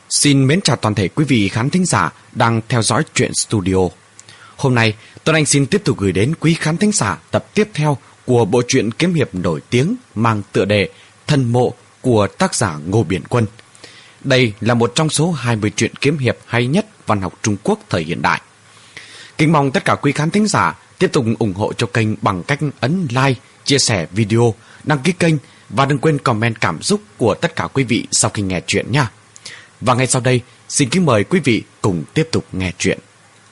Xin mến chào toàn thể quý vị khán thính giả đang theo dõi Truyện Studio. Hôm nay, Tuấn Anh xin tiếp tục gửi đến quý khán thính giả tập tiếp theo của bộ truyện kiếm hiệp nổi tiếng mang tựa đề Thần Mộ của tác giả Ngô Biển Quân. Đây là một trong số 20 truyện kiếm hiệp hay nhất văn học Trung Quốc thời hiện đại. Kính mong tất cả quý khán thính giả tiếp tục ủng hộ cho kênh bằng cách ấn like, chia sẻ video, đăng ký kênh và đừng quên comment cảm xúc của tất cả quý vị sau khi nghe truyện nha. Và ngay sau đây, xin kính mời quý vị cùng tiếp tục nghe truyện.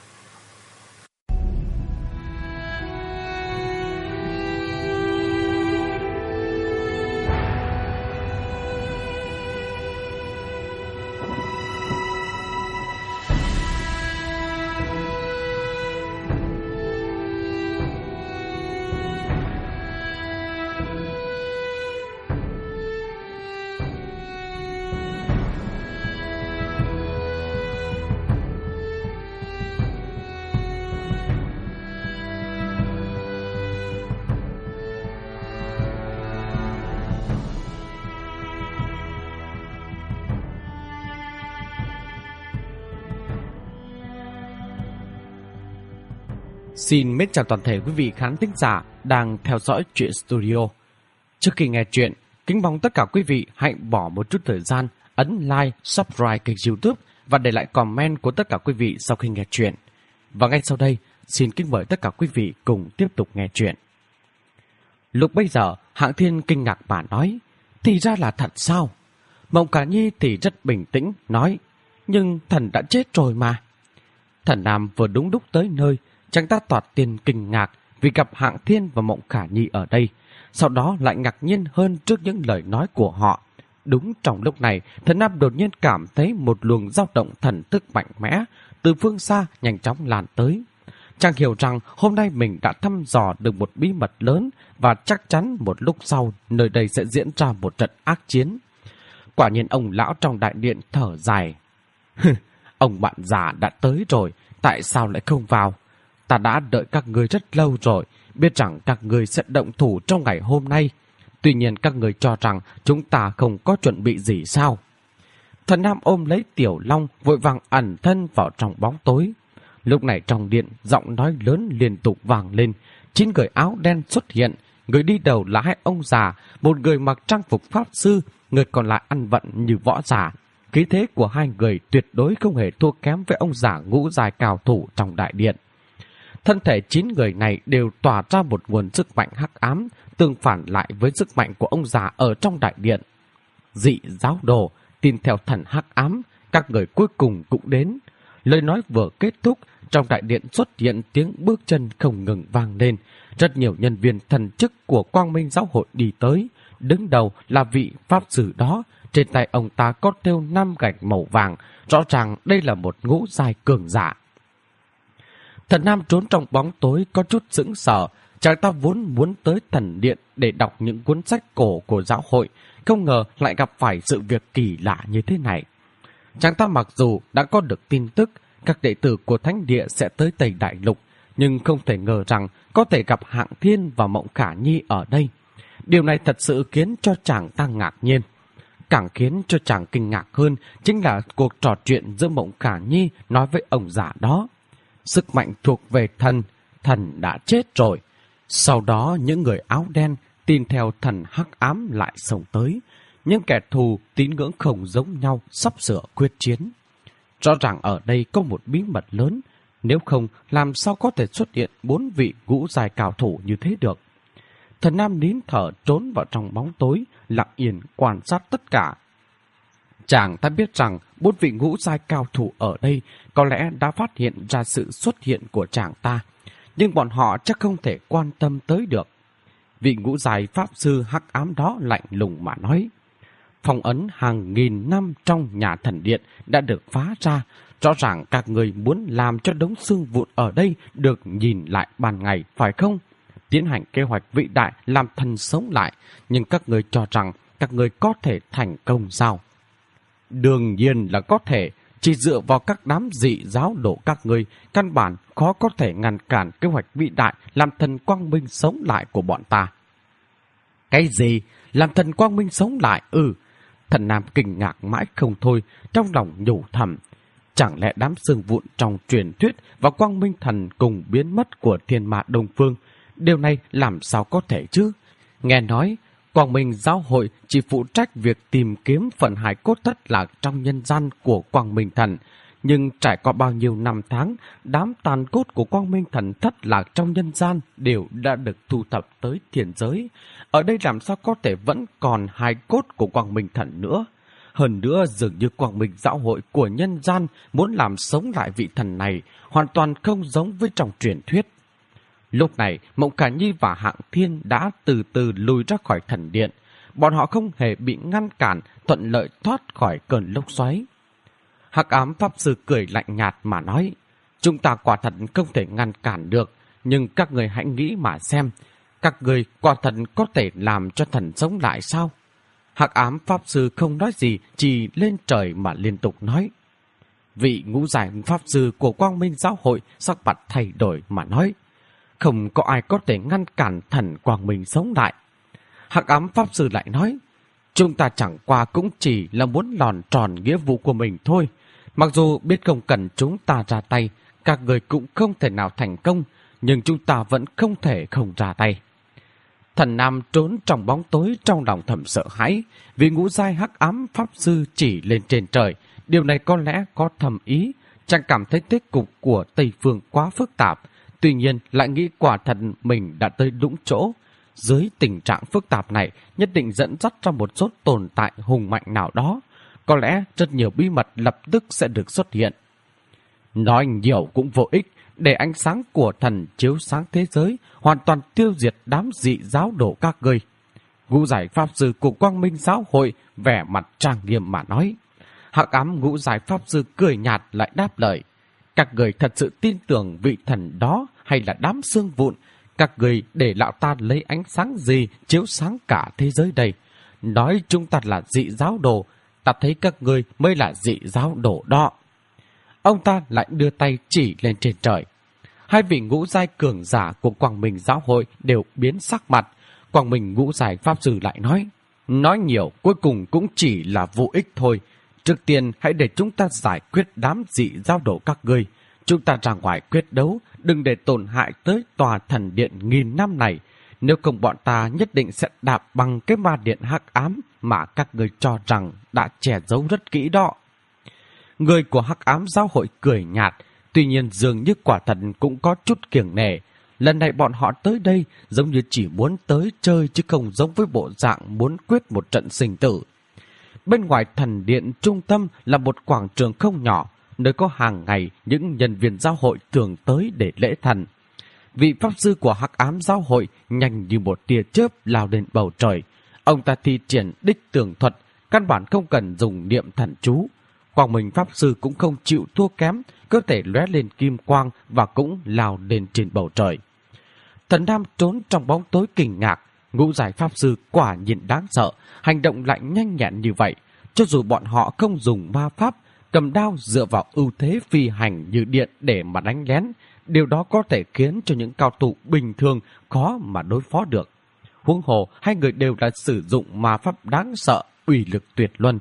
Xin mến chào toàn thể quý vị khán thính giả đang theo dõi Truyện Studio. Trước khi nghe truyện, kính mong tất cả quý vị hãy bỏ một chút thời gian ấn like, subscribe kênh YouTube và để lại comment của tất cả quý vị sau khi nghe truyện. Và ngay sau đây, xin kính mời tất cả quý vị cùng tiếp tục nghe truyện. Lúc bây giờ, Hạng Thiên kinh ngạc mà nói, thì ra là thật sao? Mộng Cả Nhi thì rất bình tĩnh nói, nhưng thần đã chết rồi mà. Thần Nam vừa đúng lúc tới nơi, chàng ta toát tiền kinh ngạc vì gặp Hạng Thiên và Mộng Khả Nhi ở đây, sau đó lại ngạc nhiên hơn trước những lời nói của họ. Đúng trong lúc này, Thần Nam đột nhiên cảm thấy một luồng dao động thần thức mạnh mẽ từ phương xa nhanh chóng lan tới. Chàng hiểu rằng hôm nay mình đã thăm dò được một bí mật lớn và chắc chắn một lúc sau nơi đây sẽ diễn ra một trận ác chiến. Quả nhiên ông lão trong đại điện thở dài. Ông bạn già đã tới rồi, tại sao lại không vào? Ta đã đợi các ngươi rất lâu rồi, biết rằng các ngươi sẽ động thủ trong ngày hôm nay. Tuy nhiên các ngươi cho rằng chúng ta không có chuẩn bị gì sao? Thần Nam ôm lấy Tiểu Long vội vàng ẩn thân vào trong bóng tối. Lúc này trong điện, giọng nói lớn liên tục vang lên. 9 người áo đen xuất hiện. Người đi đầu là 2 ông già, một người mặc trang phục pháp sư, người còn lại ăn vận như võ giả. Khí thế của 2 người tuyệt đối không hề thua kém với ông già ngũ giai cao thủ trong đại điện. Thân thể 9 người này đều tỏa ra một nguồn sức mạnh hắc ám, tương phản lại với sức mạnh của ông già ở trong đại điện. Dị giáo đồ, tin theo thần hắc ám, các người cuối cùng cũng đến. Lời nói vừa kết thúc, trong đại điện xuất hiện tiếng bước chân không ngừng vang lên. Rất nhiều nhân viên thần chức của Quang Minh Giáo hội đi tới. Đứng đầu là vị pháp sư đó, trên tay ông ta có thêu 5 gạch màu vàng, rõ ràng đây là một ngũ giai cường giả. Thần Nam trốn trong bóng tối có chút sững sờ, chàng ta vốn muốn tới thần điện để đọc những cuốn sách cổ của giáo hội, không ngờ lại gặp phải sự việc kỳ lạ như thế này. Chàng ta mặc dù đã có được tin tức các đệ tử của Thánh Địa sẽ tới Tây Đại Lục, nhưng không thể ngờ rằng có thể gặp Hạng Thiên và Mộng Khả Nhi ở đây. Điều này thật sự khiến cho chàng ta ngạc nhiên. Càng khiến cho chàng kinh ngạc hơn chính là cuộc trò chuyện giữa Mộng Khả Nhi nói với ông già đó. Sức mạnh thuộc về thần, thần đã chết rồi. Sau đó những người áo đen tin theo thần hắc ám lại xông tới. Những kẻ thù tín ngưỡng không giống nhau sắp sửa quyết chiến. Rõ ràng ở đây có một bí mật lớn, nếu không làm sao có thể xuất hiện 4 vị ngũ giai cao thủ như thế được. Thần Nam nín thở trốn vào trong bóng tối, lặng yên quan sát tất cả. Chàng ta biết rằng 4 vị ngũ giai cao thủ ở đây có lẽ đã phát hiện ra sự xuất hiện của chàng ta, nhưng bọn họ chắc không thể quan tâm tới được. Vị ngũ giai pháp sư hắc ám đó lạnh lùng mà nói, phong ấn hàng nghìn năm trong nhà thần điện đã được phá ra, rõ ràng các người muốn làm cho đống xương vụn ở đây được nhìn lại ban ngày, phải không? Tiến hành kế hoạch vĩ đại làm thần sống lại, nhưng các người cho rằng các người có thể thành công sao? Đương nhiên là có thể, chỉ dựa vào các đám dị giáo đồ các người, căn bản khó có thể ngăn cản kế hoạch vĩ đại làm thần quang minh sống lại của bọn ta. Cái gì? Làm thần quang minh sống lại? Thần Nam kinh ngạc mãi không thôi, trong lòng nhủ thầm. Chẳng lẽ đám xương vụn trong truyền thuyết và Quang Minh Thần cùng biến mất của Thiên Ma Đông Phương? Điều này làm sao có thể chứ? Nghe nói, Quang Minh Giáo hội chỉ phụ trách việc tìm kiếm phần hài cốt thất lạc trong nhân gian của Quang Minh Thần. Nhưng trải qua bao nhiêu năm tháng, đám tàn cốt của Quang Minh Thần thất lạc trong nhân gian đều đã được thu thập tới thiên giới. Ở đây làm sao có thể vẫn còn hài cốt của Quang Minh Thần nữa? Hơn nữa, dường như Quang Minh Giáo hội của nhân gian muốn làm sống lại vị thần này, hoàn toàn không giống với trong truyền thuyết. Lúc này, Mộng Khả Nhi và Hạng Thiên đã từ từ lùi ra khỏi thần điện. Bọn họ không hề bị ngăn cản, thuận lợi thoát khỏi cơn lốc xoáy. Hắc Ám Pháp Sư cười lạnh nhạt mà nói, chúng ta quả thật không thể ngăn cản được, nhưng các người hãy nghĩ mà xem, các người quả thật có thể làm cho thần sống lại sao? Hắc Ám Pháp Sư không nói gì, chỉ lên trời mà liên tục nói. Vị ngũ giải Pháp Sư của Quang Minh Giáo hội sắc mặt thay đổi mà nói, không có ai có thể ngăn cản thần Quang Minh sống lại. Hắc Ám Pháp Sư lại nói, chúng ta chẳng qua cũng chỉ là muốn lòn tròn nghĩa vụ của mình thôi. Mặc dù biết không cần chúng ta ra tay, các người cũng không thể nào thành công, nhưng chúng ta vẫn không thể không ra tay. Thần Nam trốn trong bóng tối trong lòng thầm sợ hãi, vì ngũ giai Hắc Ám Pháp Sư chỉ lên trên trời. Điều này có lẽ có thầm ý, chẳng cảm thấy thế cục của Tây Phương quá phức tạp, tuy nhiên lại nghĩ quả thật mình đã tới đúng chỗ. Dưới tình trạng phức tạp này, nhất định dẫn dắt ra một số tồn tại hùng mạnh nào đó. Có lẽ rất nhiều bí mật lập tức sẽ được xuất hiện. Nói nhiều cũng vô ích, để ánh sáng của thần chiếu sáng thế giới, hoàn toàn tiêu diệt đám dị giáo đồ các ngươi. Ngũ giải Pháp Sư của Quang Minh Giáo hội vẻ mặt trang nghiêm mà nói. Hắc Ám ngũ giải Pháp Sư cười nhạt lại đáp lời. Các người thật sự tin tưởng vị thần đó hay là đám xương vụn? Các người để lão ta lấy ánh sáng gì chiếu sáng cả thế giới đây? Nói chúng ta là dị giáo đồ, ta thấy các người mới là dị giáo đồ đó. Ông ta lại đưa tay chỉ lên trên trời. Hai vị ngũ giai cường giả của Quang Minh Giáo hội đều biến sắc mặt. Quang Minh ngũ giai Pháp Sư lại nói nhiều cuối cùng cũng chỉ là vô ích thôi. Trước tiên hãy để chúng ta giải quyết đám dị giáo đồ các ngươi. Chúng ta ra ngoài quyết đấu, đừng để tổn hại tới tòa thần điện nghìn năm này. Nếu không bọn ta nhất định sẽ đạp bằng cái ma điện Hắc Ám mà các ngươi cho rằng đã che giấu rất kỹ đó. Người của Hắc Ám Giáo hội cười nhạt, tuy nhiên dường như quả thật cũng có chút kiêng nể. Lần này bọn họ tới đây giống như chỉ muốn tới chơi chứ không giống với bộ dạng muốn quyết một trận sinh tử. Bên ngoài thần điện trung tâm là một quảng trường không nhỏ, nơi có hàng ngày những nhân viên giáo hội thường tới để lễ thần. Vị Pháp Sư của Hắc Ám Giáo hội nhanh như một tia chớp lao lên bầu trời. Ông ta thi triển đích tường thuật, căn bản không cần dùng niệm thần chú. Quang Minh Pháp Sư cũng không chịu thua kém, cơ thể lóe lên kim quang và cũng lao lên trên bầu trời. Thần Nam trốn trong bóng tối kinh ngạc, ngũ giải Pháp Sư quả nhiên đáng sợ, hành động lại nhanh nhẹn như vậy. Cho dù bọn họ không dùng ma pháp, cầm đao dựa vào ưu thế phi hành như điện để mà đánh lén, điều đó có thể khiến cho những cao thủ bình thường khó mà đối phó được. Huống hồ, hai người đều đã sử dụng ma pháp đáng sợ, uy lực tuyệt luân.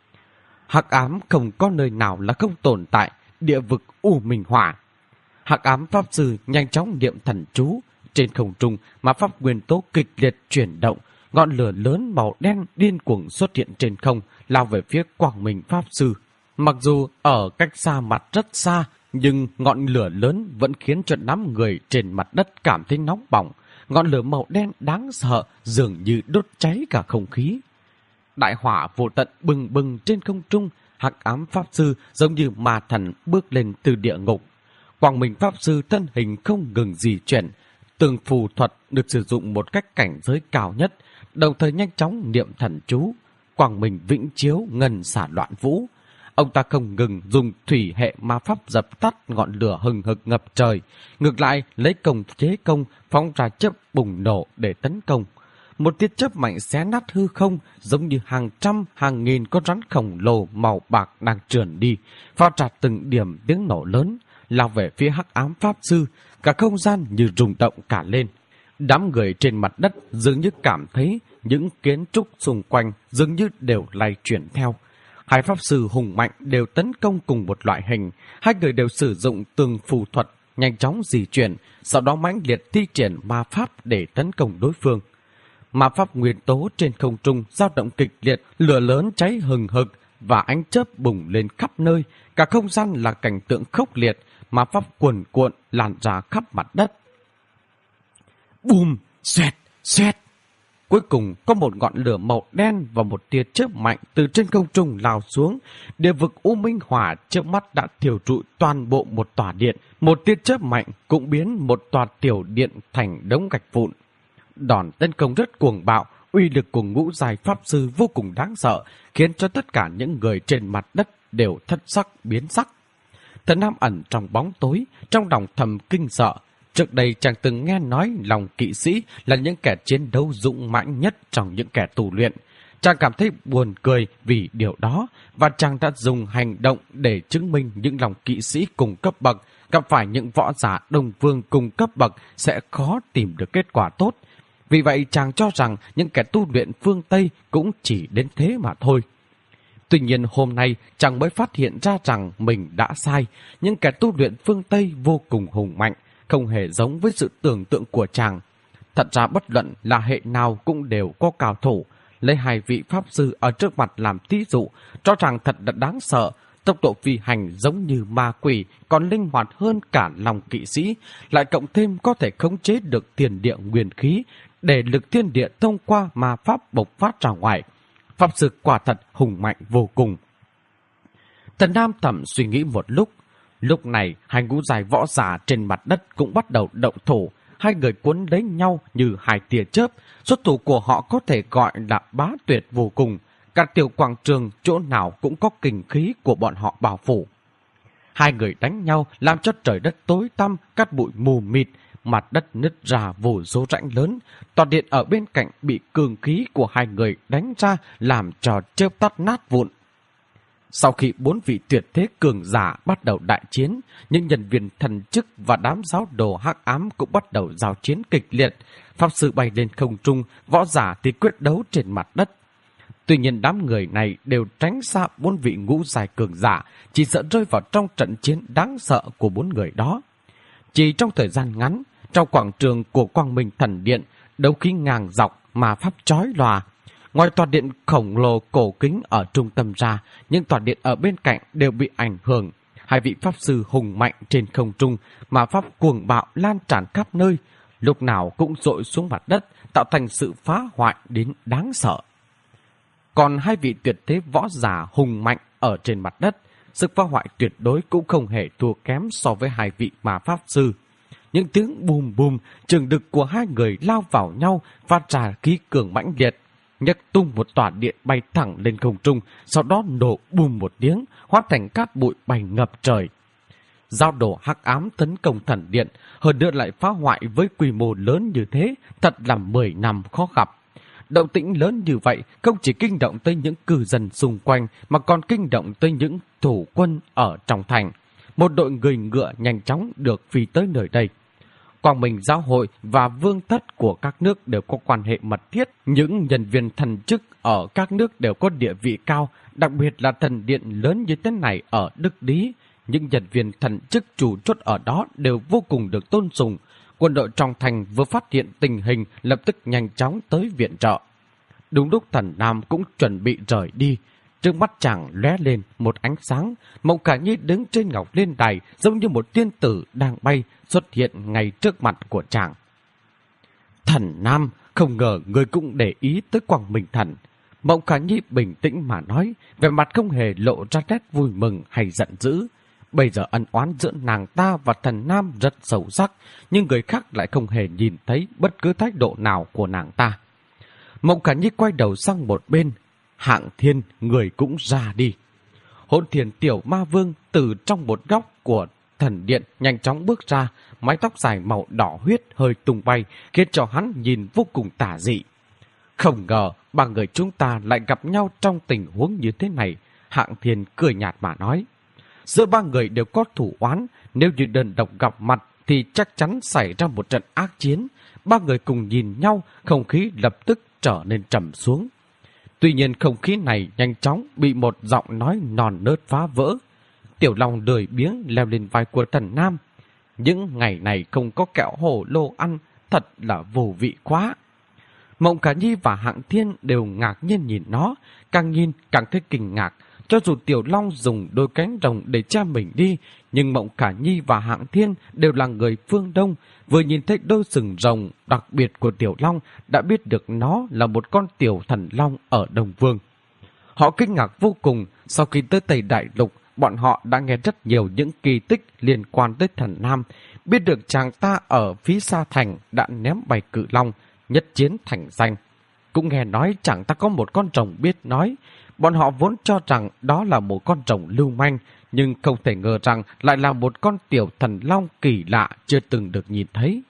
Hắc ám không có nơi nào là không tồn tại, địa vực u minh hỏa. Hắc Ám Pháp Sư nhanh chóng niệm thần chú, trên không trung mà pháp nguyên tố kịch liệt chuyển động, ngọn lửa lớn màu đen điên cuồng xuất hiện trên không, lao về phía Quang Minh Pháp Sư. Mặc dù ở cách xa mặt rất xa, nhưng ngọn lửa lớn vẫn khiến cho đám người trên mặt đất cảm thấy nóng bỏng. Ngọn lửa màu đen đáng sợ dường như đốt cháy cả không khí. Đại hỏa vô tận bừng bừng trên không trung, Hắc Ám Pháp Sư giống như ma thần bước lên từ địa ngục. Quang Minh Pháp Sư thân hình không ngừng di chuyển, từng phù thuật được sử dụng một cách cảnh giới cao nhất, đồng thời nhanh chóng niệm thần chú. Quang Minh vĩnh chiếu ngân xả loạn vũ. Ông ta không ngừng dùng thủy hệ ma pháp dập tắt ngọn lửa hừng hực ngập trời, ngược lại lấy công chế công phóng ra chớp bùng nổ để tấn công. Một tia chớp mạnh xé nát hư không, giống như hàng trăm hàng nghìn con rắn khổng lồ màu bạc đang trườn đi, phát ra từng điểm tiếng nổ lớn, lao về phía Hắc Ám Pháp Sư. Cả không gian như rung động cả lên. Đám người trên mặt đất dường như cảm thấy những kiến trúc xung quanh dường như đều lay chuyển theo. Hai pháp sư hùng mạnh đều tấn công cùng một loại hình, hai người đều sử dụng từng phù thuật, nhanh chóng di chuyển, sau đó mãnh liệt thi triển ma pháp để tấn công đối phương. Ma pháp nguyên tố trên không trung dao động kịch liệt, lửa lớn cháy hừng hực và ánh chớp bùng lên khắp nơi, cả không gian là cảnh tượng khốc liệt, ma pháp cuồn cuộn lan ra khắp mặt đất. Bùm, xoẹt, xoẹt. Cuối cùng có một ngọn lửa màu đen và một tia chớp mạnh từ trên không trung lao xuống. Địa vực U Minh Hỏa trước mắt đã thiêu trụi toàn bộ một tòa điện. Một tia chớp mạnh cũng biến một tòa tiểu điện thành đống gạch vụn. Đòn tấn công rất cuồng bạo, uy lực của ngũ giai pháp sư vô cùng đáng sợ, khiến cho tất cả những người trên mặt đất đều thất sắc biến sắc. Thần Nam ẩn trong bóng tối, trong lòng thầm kinh sợ. Trước đây chàng từng nghe nói lòng kỵ sĩ là những kẻ chiến đấu dũng mãnh nhất trong những kẻ tù luyện. Chàng cảm thấy buồn cười vì điều đó, và chàng đã dùng hành động để chứng minh những lòng kỵ sĩ cùng cấp bậc gặp phải những võ giả đồng vương cùng cấp bậc sẽ khó tìm được kết quả tốt. Vì vậy chàng cho rằng những kẻ tu luyện phương Tây cũng chỉ đến thế mà thôi. Tuy nhiên hôm nay chàng mới phát hiện ra rằng mình đã sai. Những kẻ tu luyện phương Tây vô cùng hùng mạnh, không hề giống với sự tưởng tượng của chàng. Thật ra bất luận là hệ nào cũng đều có cao thủ. Lấy hai vị pháp sư ở trước mặt làm thí dụ, cho rằng thật là đáng sợ. Tốc độ phi hành giống như ma quỷ, còn linh hoạt hơn cả lòng kỵ sĩ, lại cộng thêm có thể khống chế được thiên địa nguyên khí, để lực thiên địa thông qua ma pháp bộc phát ra ngoài. Pháp sư quả thật hùng mạnh vô cùng. Thần Nam thầm suy nghĩ một lúc. Lúc này, hai ngũ giai võ giả trên mặt đất cũng bắt đầu động thủ. Hai người cuốn lấy nhau như hai tia chớp. Xuất thủ của họ có thể gọi là bá tuyệt vô cùng. Cả tiểu quảng trường chỗ nào cũng có kình khí của bọn họ bao phủ. Hai người đánh nhau làm cho trời đất tối tăm, cát bụi mù mịt, mặt đất nứt ra vô số rãnh lớn. Tòa điện ở bên cạnh bị cường khí của hai người đánh ra làm cho chớp tắt nát vụn. Sau khi bốn vị tuyệt thế cường giả bắt đầu đại chiến, những nhân viên thần chức và đám giáo đồ hắc ám cũng bắt đầu giao chiến kịch liệt. Pháp sư bay lên không trung, võ giả thì quyết đấu trên mặt đất. Tuy nhiên đám người này đều tránh xa bốn vị ngũ giai cường giả, chỉ sợ rơi vào trong trận chiến đáng sợ của bốn người đó. Chỉ trong thời gian ngắn, trong quảng trường của Quang Minh Thần Điện, đấu khí ngang dọc mà pháp chói lòa. Ngoài tòa điện khổng lồ cổ kính ở trung tâm ra, những tòa điện ở bên cạnh đều bị ảnh hưởng. Hai vị pháp sư hùng mạnh trên không trung mà pháp cuồng bạo lan tràn khắp nơi, lúc nào cũng dội xuống mặt đất, tạo thành sự phá hoại đến đáng sợ. Còn hai vị tuyệt thế võ giả hùng mạnh ở trên mặt đất, sức phá hoại tuyệt đối cũng không hề thua kém so với hai vị ma pháp sư. Những tiếng bùm bùm, trường đực của hai người lao vào nhau, phát ra khí cường mãnh liệt, nhấc tung một tòa điện bay thẳng lên không trung, sau đó nổ bùm một tiếng, hóa thành cát bụi bay ngập trời. Giao đồ hắc ám tấn công thần điện, hơn nữa lại phá hoại với quy mô lớn như thế, thật là 10 năm khó gặp. Động tĩnh lớn như vậy không chỉ kinh động tới những cư dân xung quanh mà còn kinh động tới những thủ quân ở trong thành. Một đội người ngựa nhanh chóng được phi tới nơi đây. Quang Minh Giáo hội và vương thất của các nước đều có quan hệ mật thiết. Những nhân viên thần chức ở các nước đều có địa vị cao, đặc biệt là thần điện lớn như thế này ở Đức Lý. Những nhân viên thần chức chủ chốt ở đó đều vô cùng được tôn sùng. Quân đội trong thành vừa phát hiện tình hình lập tức nhanh chóng tới viện trợ. Đúng lúc Thần Nam cũng chuẩn bị rời đi, trước mắt chàng lóe lên một ánh sáng. Mộng Khả Nhi đứng trên ngọc lên đài giống như một tiên tử đang bay xuất hiện ngay trước mặt của chàng. Thần Nam, không ngờ người cũng để ý tới Quang Minh Thần. Mộng Khả Nhi bình tĩnh mà nói, vẻ mặt không hề lộ ra nét vui mừng hay giận dữ. Bây giờ ân oán giữa nàng ta và Thần Nam rất sâu sắc, nhưng người khác lại không hề nhìn thấy bất cứ thái độ nào của nàng ta. Mộng Khả Nhi quay đầu sang một bên. Hạng Thiên, người cũng ra đi. Hỗn Thiên Tiểu Ma Vương từ trong một góc của thần điện nhanh chóng bước ra, mái tóc dài màu đỏ huyết hơi tung bay, khiến cho hắn nhìn vô cùng tà dị. Không ngờ ba người chúng ta lại gặp nhau trong tình huống như thế này. Hạng Thiên cười nhạt mà nói. Giữa ba người đều có thủ oán, nếu như đơn độc gặp mặt thì chắc chắn xảy ra một trận ác chiến. Ba người cùng nhìn nhau, không khí lập tức trở nên trầm xuống. Tuy nhiên không khí này nhanh chóng bị một giọng nói non nớt phá vỡ. Tiểu Long lười biếng leo lên vai của Thần Nam. Những ngày này không có kẹo hổ lô ăn, thật là vô vị quá. Mộng Khả Nhi và Hạng Thiên đều ngạc nhiên nhìn nó, càng nhìn càng thấy kinh ngạc. Cho dù Tiểu Long dùng đôi cánh rồng để che mình đi, nhưng Mộng Khả Nhi và Hạng Thiên đều là người phương Đông. Vừa nhìn thấy đôi sừng rồng đặc biệt của Tiểu Long đã biết được nó là một con tiểu thần long ở Đông Vương. Họ kinh ngạc vô cùng. Sau khi tới Tây Đại Lục, bọn họ đã nghe rất nhiều những kỳ tích liên quan tới Thần Nam, biết được chàng ta ở phía xa thành đã ném bay cự long, nhất chiến thành danh. Cũng nghe nói chàng ta có một con rồng biết nói. Bọn họ vốn cho rằng đó là một con rồng lưu manh, nhưng không thể ngờ rằng lại là một con tiểu thần long kỳ lạ chưa từng được nhìn thấy.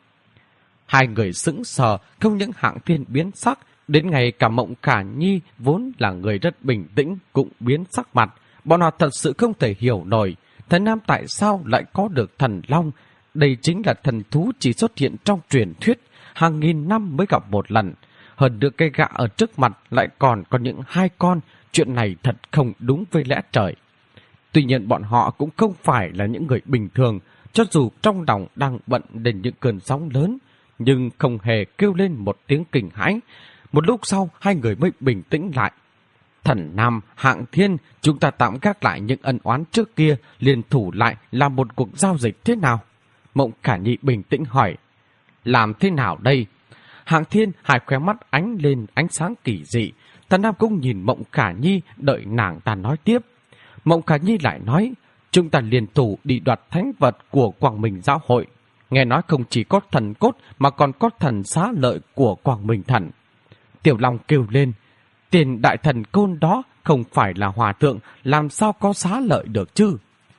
Hai người sững sờ, không những Hạng Thiên biến sắc, đến ngày cả Mộng Khả Nhi vốn là người rất bình tĩnh cũng biến sắc mặt. Bọn họ thật sự không thể hiểu nổi, Thần Nam tại sao lại có được thần long. Đây chính là thần thú chỉ xuất hiện trong truyền thuyết, hàng nghìn năm mới gặp một lần. Hơn nữa cây gã ở trước mặt lại còn có những hai con, chuyện này thật không đúng với lẽ trời. Tuy nhiên bọn họ cũng không phải là những người bình thường, cho dù trong lòng đang bận đến những cơn sóng lớn, nhưng không hề kêu lên một tiếng kinh hãi. Một lúc sau, hai người mới bình tĩnh lại. Thần Nam, Hạng Thiên, chúng ta tạm gác lại những ân oán trước kia, liên thủ lại làm một cuộc giao dịch thế nào? Mộng Khả Nhi bình tĩnh hỏi. Làm thế nào đây? Hạng Thiên hai khóe mắt ánh lên ánh sáng kỳ dị. Thần Nam cũng nhìn Mộng Khả Nhi đợi nàng ta nói tiếp. Mộng Khả Nhi lại nói, chúng ta liên thủ đi đoạt thánh vật của Quang Minh Giáo hội. Nghe nói không chỉ có thần cốt mà còn có thần xá lợi của Quang Minh Thần. Tiểu Long kêu lên, tiền đại thần côn đó không phải là hòa thượng, làm sao có xá lợi được chứ?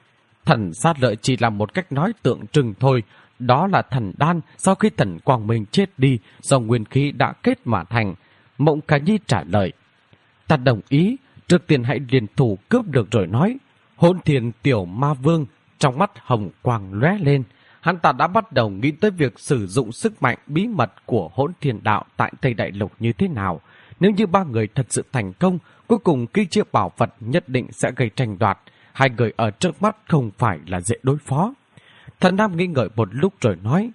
Thần xá lợi chỉ là một cách nói tượng trưng thôi. Đó là thần đan sau khi thần Quang Minh chết đi do nguyên khí đã kết mà thành. Mộng Khả Nhi trả lời, ta đồng ý, trước tiên hãy liên thủ cướp được rồi nói. Hỗn Thiên tiểu ma vương trong mắt hồng quang lóe lên. Hắn ta đã bắt đầu nghĩ tới việc sử dụng sức mạnh bí mật của Hỗn Thiên đạo tại Tây Đại Lục như thế nào. Nếu như ba người thật sự thành công, cuối cùng cái chiếc bảo vật nhất định sẽ gây tranh đoạt. Hai người ở trước mắt không phải là dễ đối phó. Thần Nam nghĩ ngợi một lúc rồi nói,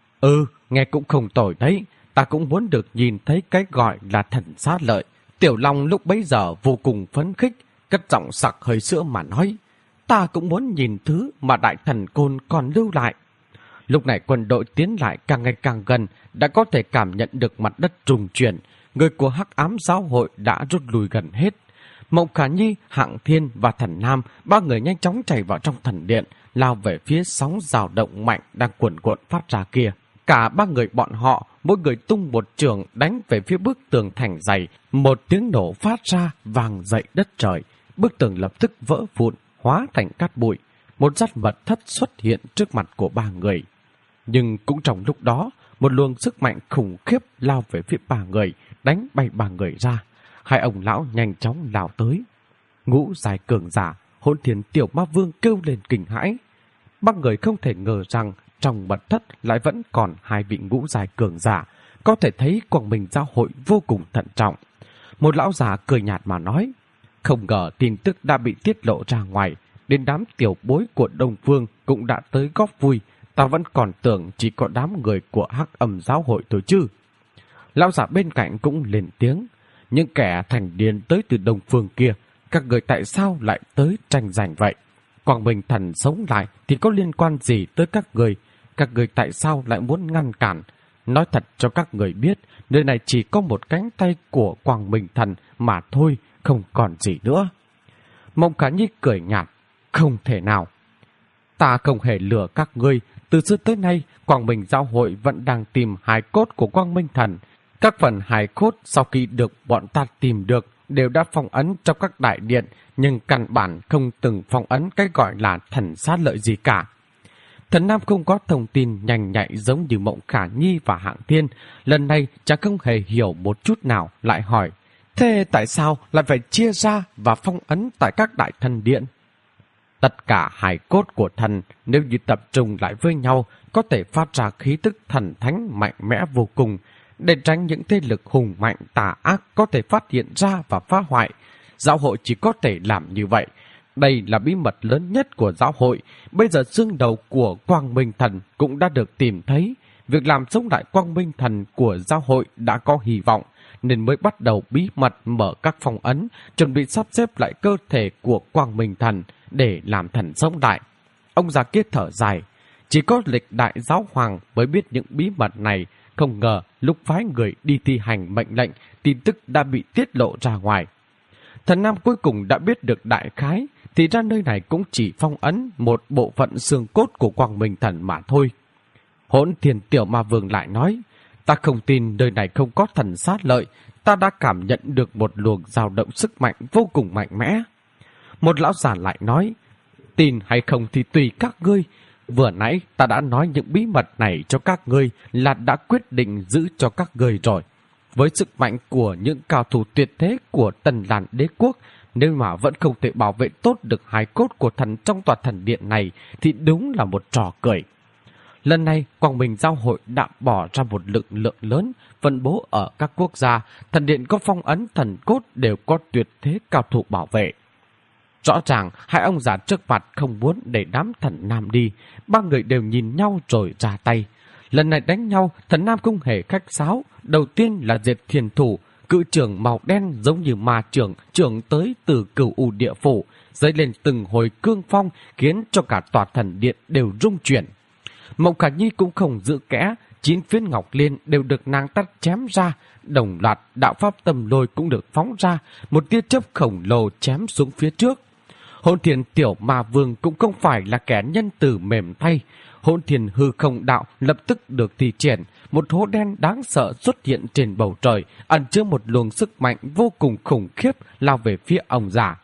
nghe cũng không tồi đấy, ta cũng muốn được nhìn thấy cái gọi là thần xá lợi. Tiểu Long lúc bấy giờ vô cùng phấn khích, cất giọng sặc hơi sữa mà nói, ta cũng muốn nhìn thứ mà đại thần côn còn lưu lại. Lúc này quân đội tiến lại càng ngày càng gần, đã có thể cảm nhận được mặt đất rung chuyển, người của Hắc Ám Giáo hội đã rút lui gần hết. Mộng Khả Nhi, Hạng Thiên và Thần Nam, ba người nhanh chóng chạy vào trong thần điện, lao về phía sóng dao động mạnh đang cuồn cuộn phát ra kia. Cả ba người bọn họ, mỗi người tung một trường đánh về phía bức tường thành dày, một tiếng nổ phát ra vang dậy đất trời. Bức tường lập tức vỡ vụn, hóa thành cát bụi. Một dắt mật thất xuất hiện trước mặt của ba người. Nhưng cũng trong lúc đó, một luồng sức mạnh khủng khiếp lao về phía ba người, đánh bay ba người ra. Hai ông lão nhanh chóng lao tới. Ngũ Giai cường giả, Hỗn Thiên tiểu ma vương kêu lên kinh hãi. Ba người không thể ngờ rằng trong mật thất lại vẫn còn hai vị Ngũ Giai cường giả, có thể thấy Quang Minh Giáo hội vô cùng thận trọng. Một lão già cười nhạt mà nói, không ngờ tin tức đã bị tiết lộ ra ngoài, đến đám tiểu bối của Đông Phương cũng đã tới góp vui, ta vẫn còn tưởng chỉ có đám người của Hắc Âm Giáo hội thôi chứ. Lão già bên cạnh cũng lên tiếng, những kẻ thành điên tới từ Đông Phương kia, các người tại sao lại tới tranh giành vậy? Quang Minh Thần sống lại thì có liên quan gì tới các người tại sao lại muốn ngăn cản? Nói thật cho các người biết, nơi này chỉ có một cánh tay của Quang Minh Thần mà thôi, không còn gì nữa. Mộng Khả Nhi cười nhạt, không thể nào. Ta không hề lừa các ngươi, từ xưa tới nay, Quang Minh Giáo hội vẫn đang tìm hài cốt của Quang Minh Thần. Các phần hài cốt sau khi được bọn ta tìm được đều đã phong ấn trong các đại điện, nhưng căn bản không từng phong ấn cái gọi là thần sát lợi gì cả. Thần Nam không có thông tin nhanh nhạy giống như Mộng Khả Nhi và Hạng Thiên. Lần này chẳng không hề hiểu một chút nào, lại hỏi, thế tại sao lại phải chia ra và phong ấn tại các đại thần điện? Tất cả hài cốt của thần nếu như tập trung lại với nhau có thể phát ra khí tức thần thánh mạnh mẽ vô cùng. Để tránh những thế lực hùng mạnh tà ác có thể phát hiện ra và phá hoại, giáo hội chỉ có thể làm như vậy. Đây là bí mật lớn nhất của giáo hội. Bây giờ xương đầu của Quang Minh Thần cũng đã được tìm thấy. Việc làm sống lại Quang Minh Thần của giáo hội đã có hy vọng, nên mới bắt đầu bí mật mở các phong ấn, chuẩn bị sắp xếp lại cơ thể của Quang Minh Thần để làm thần sống lại. Ông già kia thở dài. Chỉ có lịch đại giáo hoàng mới biết những bí mật này. Không ngờ lúc phái người đi thi hành mệnh lệnh, tin tức đã bị tiết lộ ra ngoài. Thần Nam cuối cùng đã biết được đại khái, thì ra nơi này cũng chỉ phong ấn một bộ phận xương cốt của Quang Minh Thần mà thôi. Hỗn Thiên Tiểu Ma Vương lại nói, ta không tin nơi này không có thần sát lợi, ta đã cảm nhận được một luồng dao động sức mạnh vô cùng mạnh mẽ. Một lão già lại nói, tin hay không thì tùy các ngươi. Vừa nãy ta đã nói những bí mật này cho các ngươi là đã quyết định giữ cho các ngươi rồi. Với sức mạnh của những cao thủ tuyệt thế của Tần Lan Đế Quốc, nếu mà vẫn không thể bảo vệ tốt được hài cốt của thần trong tòa thần điện này thì đúng là một trò cười. Lần này, Quang Minh Giáo hội đã bỏ ra một lực lượng lớn phân bố ở các quốc gia. Thần điện có phong ấn thần cốt đều có tuyệt thế cao thủ bảo vệ. Rõ ràng, hai ông già trước mặt không muốn để đám thần nam đi. Ba người đều nhìn nhau rồi ra tay. Lần này đánh nhau, thần nam không hề khách sáo. Đầu tiên là diệt thiền thủ, cự trưởng màu đen giống như ma trưởng tới từ Cửu U Địa Phủ, dấy lên từng hồi cương phong khiến cho cả tòa thần điện đều rung chuyển. Mộng Khả Nhi cũng không giữ kẽ, 9 phiến ngọc liên đều được nàng ta chém ra, đồng loạt đạo pháp tâm lôi cũng được phóng ra, một tia chớp khổng lồ chém xuống phía trước. Hỗn Thiên Tiểu Ma Vương cũng không phải là kẻ nhân từ mềm thay. Hỗn Thiên Hư Không Đạo lập tức được thi triển, một hố đen đáng sợ xuất hiện trên bầu trời, ẩn chứa một luồng sức mạnh vô cùng khủng khiếp lao về phía ông già.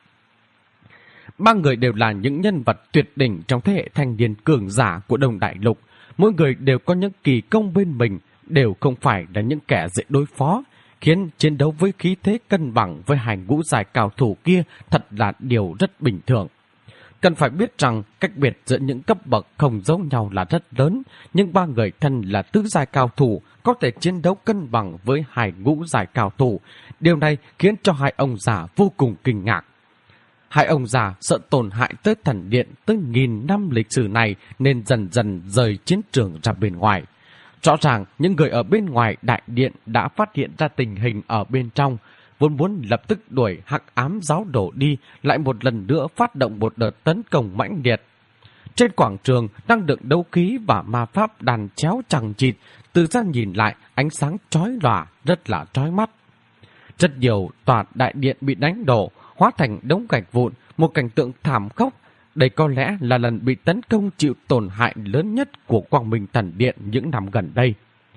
Ba người đều là những nhân vật tuyệt đỉnh trong thế hệ thanh niên cường giả của Đông Đại Lục. Mỗi người đều có những kỳ công bên mình, đều không phải là những kẻ dễ đối phó, khiến chiến đấu với khí thế cân bằng với hai ngũ giai cao thủ kia thật là điều rất bình thường. Cần phải biết rằng cách biệt giữa những cấp bậc không giống nhau là rất lớn, nhưng ba người thân là tứ giai cao thủ có thể chiến đấu cân bằng với hai ngũ giai cao thủ. Điều này khiến cho hai ông già vô cùng kinh ngạc. Hai ông già sợ tổn hại tới thần điện tới 1000 năm lịch sử này nên dần dần rời chiến trường ra bên ngoài. Rõ ràng những người ở bên ngoài đại điện đã phát hiện ra tình hình ở bên trong, vốn muốn lập tức đuổi Hắc Ám giáo đổ đi, lại một lần nữa phát động một đợt tấn công mãnh liệt. Trên quảng trường đang được đấu khí và ma pháp đàn chéo chằng chịt, từ xa nhìn lại ánh sáng chói lòa rất là chói mắt. Rất nhiều tòa đại điện bị đánh đổ, hóa thành đống gạch vụn, một cảnh tượng thảm khốc. Đây có lẽ là lần bị tấn công chịu tổn hại lớn nhất của Quang Minh Thần Điện những năm gần đây.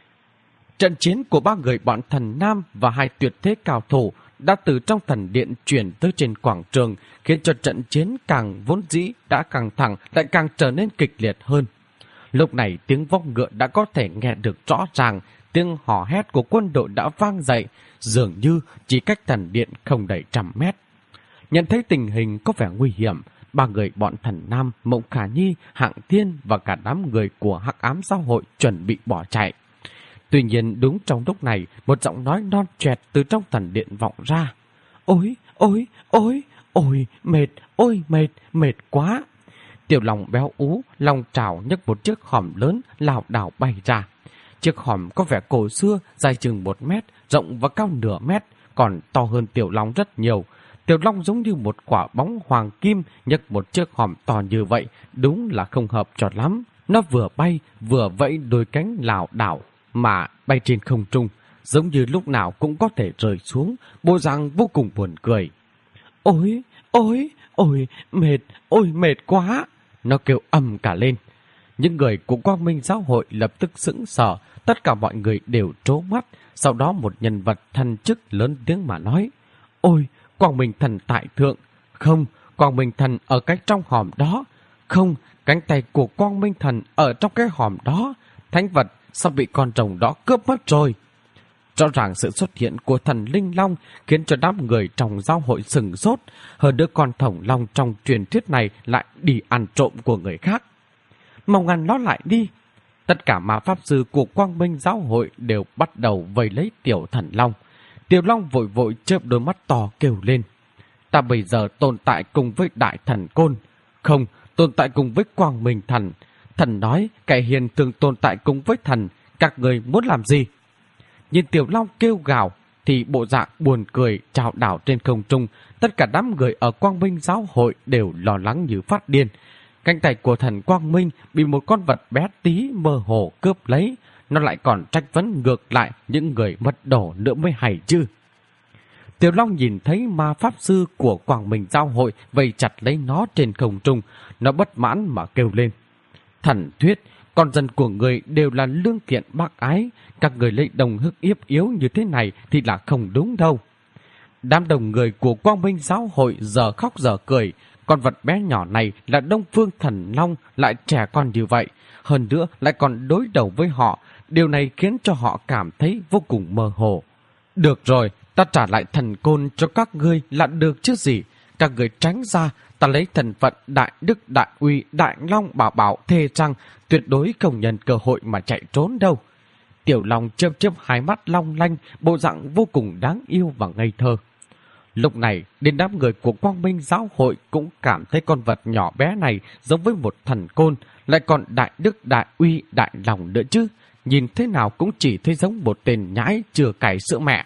Trận chiến của ba người bọn thần nam và hai tuyệt thế cao thủ đã từ trong thần điện chuyển tới trên quảng trường, khiến cho trận chiến càng vốn dĩ đã căng thẳng lại càng trở nên kịch liệt hơn. Lúc này tiếng vong ngựa đã có thể nghe được rõ ràng, tiếng hò hét của quân đội đã vang dậy, dường như chỉ cách thần điện không đầy 100 mét. Nhận thấy tình hình có vẻ nguy hiểm, ba người bọn thần nam, Mộng Khả Nhi, Hạng Thiên và cả đám người của Hắc Ám giáo hội chuẩn bị bỏ chạy. Tuy nhiên đúng trong lúc này, một giọng nói non choẹt từ trong thần điện vọng ra. Ôi, ôi, ôi, ôi, mệt, mệt quá. Tiểu Long béo ú, lòng trào nhấc một chiếc hòm lớn lảo đảo bay ra. Chiếc hòm có vẻ cổ xưa, dài chừng 1 mét, rộng và cao nửa mét, còn to hơn Tiểu Long rất nhiều. Tiểu Long giống như một quả bóng hoàng kim, nhấc một chiếc hòm to như vậy, đúng là không hợp cho lắm. Nó vừa bay, vừa vẫy đôi cánh lảo đảo, mà bay trên không trung, giống như lúc nào cũng có thể rơi xuống, bộ dạng vô cùng buồn cười. Ôi, ôi, ôi, mệt quá. Nó kêu ầm cả lên. Những người của Quang Minh giáo hội lập tức sững sờ, tất cả mọi người đều trố mắt. Sau đó một nhân vật thần chức lớn tiếng mà nói: Ôi, Quang Minh thần tại thượng. Không, Quang Minh thần ở cái trong hòm đó. Không, cánh tay của Quang Minh thần ở trong cái hòm đó. Thánh vật sao bị con rồng đó cướp mất rồi? Rõ ràng sự xuất hiện của thần Linh Long khiến cho đám người trong giáo hội sừng sốt. Hơn đứa con Thổng Long trong truyền thuyết này lại đi ăn trộm của người khác. Mau ngăn nó lại đi. Tất cả ma pháp sư của Quang Minh giáo hội đều bắt đầu vây lấy Tiểu Thần Long. Tiểu Long vội vội chớp đôi mắt to kêu lên. Ta bây giờ tồn tại cùng với Đại Thần Côn. Không, tồn tại cùng với Quang Minh Thần. Thần nói kẻ hiền thường tồn tại cùng với thần. Các người muốn làm gì? Nhìn Tiểu Long kêu gào thì bộ dạng buồn cười trao đảo trên không trung. Tất cả đám người ở Quang Minh giáo hội đều lo lắng như phát điên. Cánh tay của thần Quang Minh bị một con vật bé tí mơ hồ cướp lấy. Nó lại còn trách vấn ngược lại những người mất đổ nữa mới hay chứ. Tiểu Long nhìn thấy ma pháp sư của Quang Minh giáo hội vây chặt lấy nó trên không trung. Nó bất mãn mà kêu lên. Thần thuyết, con dân của người đều là lương thiện bác ái. Các người lấy đồng hức yếp yếu như thế này thì là không đúng đâu. Đám đồng người của Quang Minh giáo hội giờ khóc giờ cười. Con vật bé nhỏ này là Đông Phương Thần Long, lại trẻ con như vậy. Hơn nữa lại còn đối đầu với họ. Điều này khiến cho họ cảm thấy vô cùng mơ hồ. Được rồi, ta trả lại thần côn cho các ngươi là được chứ gì. Các người tránh ra, ta lấy thần phận Đại Đức Đại Uy Đại Long bảo bảo thề rằng tuyệt đối không nhân cơ hội mà chạy trốn đâu. Tiểu Long chớp chớp hai mắt long lanh, bộ dạng vô cùng đáng yêu và ngây thơ. Lúc này, đến đám người của Quang Minh giáo hội cũng cảm thấy con vật nhỏ bé này giống với một thần côn, lại còn Đại Đức Đại Uy Đại Long nữa chứ. Nhìn thế nào cũng chỉ thấy giống một tên nhãi chưa cày sữa mẹ.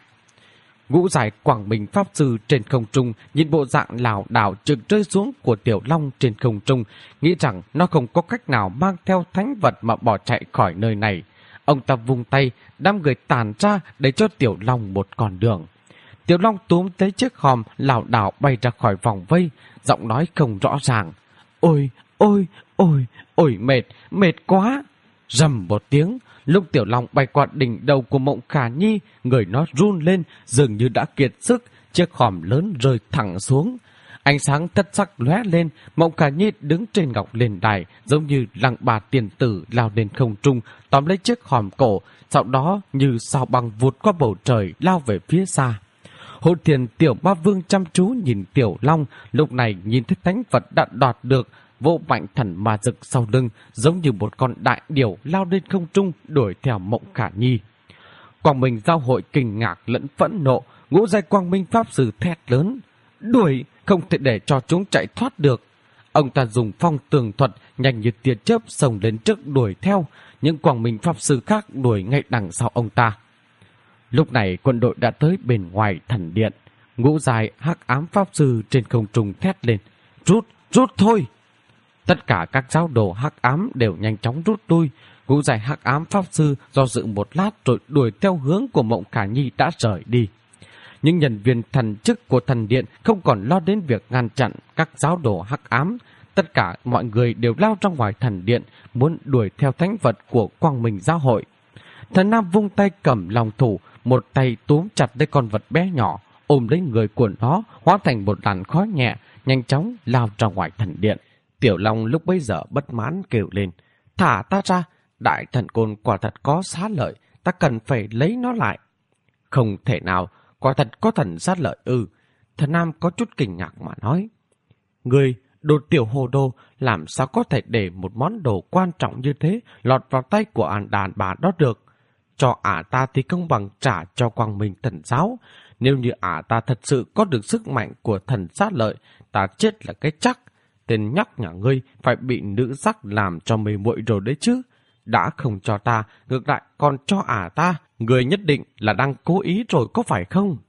Ngũ Giải Quang Minh pháp sư trên không trung nhìn bộ dạng lảo đảo trực rơi xuống của Tiểu Long trên không trung, nghĩ rằng nó không có cách nào mang theo thánh vật mà bỏ chạy khỏi nơi này. Ông ta vung tay, đám người tàn ra để cho Tiểu Long một con đường. Tiểu Long túm tới chiếc hòm lảo đảo bay ra khỏi vòng vây, giọng nói không rõ ràng. Ôi, ôi, ôi, ôi mệt quá. Rầm một tiếng, lúc Tiểu Long bay qua đỉnh đầu của Mộng Khả Nhi, người nó run lên, dường như đã kiệt sức, chiếc hòm lớn rơi thẳng xuống. Ánh sáng thất sắc lóe lên, Mộng Khả Nhi đứng trên ngọc lên đài, giống như Lăng Bà tiền tử lao lên không trung, tóm lấy chiếc hòm cổ, sau đó như sao băng vụt qua bầu trời lao về phía xa. Hồn Thiền Tiểu Ma Vương chăm chú nhìn Tiểu Long, lúc này nhìn thấy thánh vật đã đoạt được, vô mạnh thần ma dực sau lưng, giống như một con đại điểu lao lên không trung đuổi theo Mộng Khả Nhi. Quang Minh giáo hội kinh ngạc lẫn phẫn nộ, Ngũ Giai Quang Minh pháp sư thét lớn: đuổi, không thể để cho chúng chạy thoát được. Ông ta dùng phong tường thuật nhanh như tia chớp xông đến trước đuổi theo, những Quang Minh pháp sư khác đuổi ngay đằng sau ông ta. Lúc này quân đội đã tới bên ngoài thần điện. Ngũ Giai Hắc Ám pháp sư trên không trung thét lên: rút thôi. Tất cả các giáo đồ hắc ám đều nhanh chóng rút lui. Ngũ Giai Hắc Ám pháp sư do dự một lát rồi đuổi theo hướng của Mộng Khả Nhi đã rời đi. Những nhân viên thần chức của thần điện không còn lo đến việc ngăn chặn các giáo đồ hắc ám. Tất cả mọi người đều lao ra ngoài thần điện, muốn đuổi theo thánh vật của Quang Minh giáo hội. Thần Nam vung tay cầm long thủ, một tay túm chặt lấy con vật bé nhỏ, ôm lấy người của nó, hóa thành một làn khói nhẹ, nhanh chóng lao ra ngoài thần điện. Tiểu Long lúc bấy giờ bất mãn kêu lên: thả ta ra, Đại Thần Côn quả thật có xá lợi, ta cần phải lấy nó lại. Không thể nào, quả thật có thần sát lợi ư? Thần Nam có chút kinh ngạc mà nói: người đồ tiểu hồ đồ, làm sao có thể để một món đồ quan trọng như thế lọt vào tay của đàn bà đó được? Cho ta thì không bằng trả cho Quang Minh thần giáo. Nếu như ta thật sự có được sức mạnh của thần sát lợi, ta chết là cái chắc. Tên nhóc nhà ngươi phải bị nữ sắc làm cho mê muội rồi đấy chứ. Đã không cho ta, ngược lại còn cho ta. Người nhất định là đang cố ý rồi có phải không?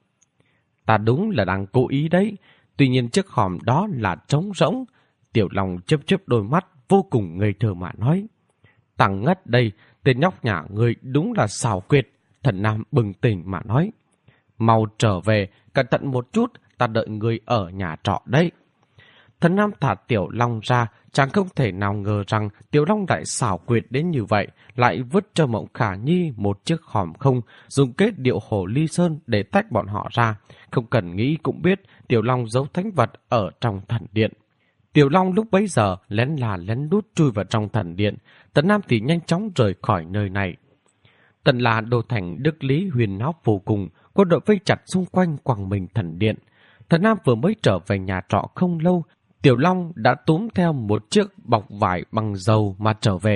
Ta đúng là đang cố ý đấy. Tuy nhiên chiếc hòm đó là trống rỗng. Tiểu Long chớp chớp đôi mắt vô cùng ngây thơ mà nói: Tăng ngất đây, tên nhóc nhà ngươi đúng là xảo quyệt. Thần Nam bừng tỉnh mà nói: mau trở về, cẩn thận một chút, ta đợi ngươi ở nhà trọ đấy. Thần Nam thả Tiểu Long ra, chẳng không thể nào ngờ rằng Tiểu Long lại xảo quyệt đến như vậy, lại vứt cho Mộng Khả Nhi một chiếc hòm không, dùng kết điệu hồ ly sơn để tách bọn họ ra. Không cần nghĩ cũng biết Tiểu Long giấu thánh vật ở trong thần điện. Tiểu Long lúc bấy giờ lén lút chui vào trong thần điện. Tần Nam thì nhanh chóng rời khỏi nơi này. Tần là đô thành Đức Lý huyền náo vô cùng, quân đội vây chặt xung quanh Quang Minh thần điện. Thần Nam vừa mới trở về nhà trọ không lâu, Tiểu Long đã túm theo một chiếc bọc vải bằng dầu mà trở về.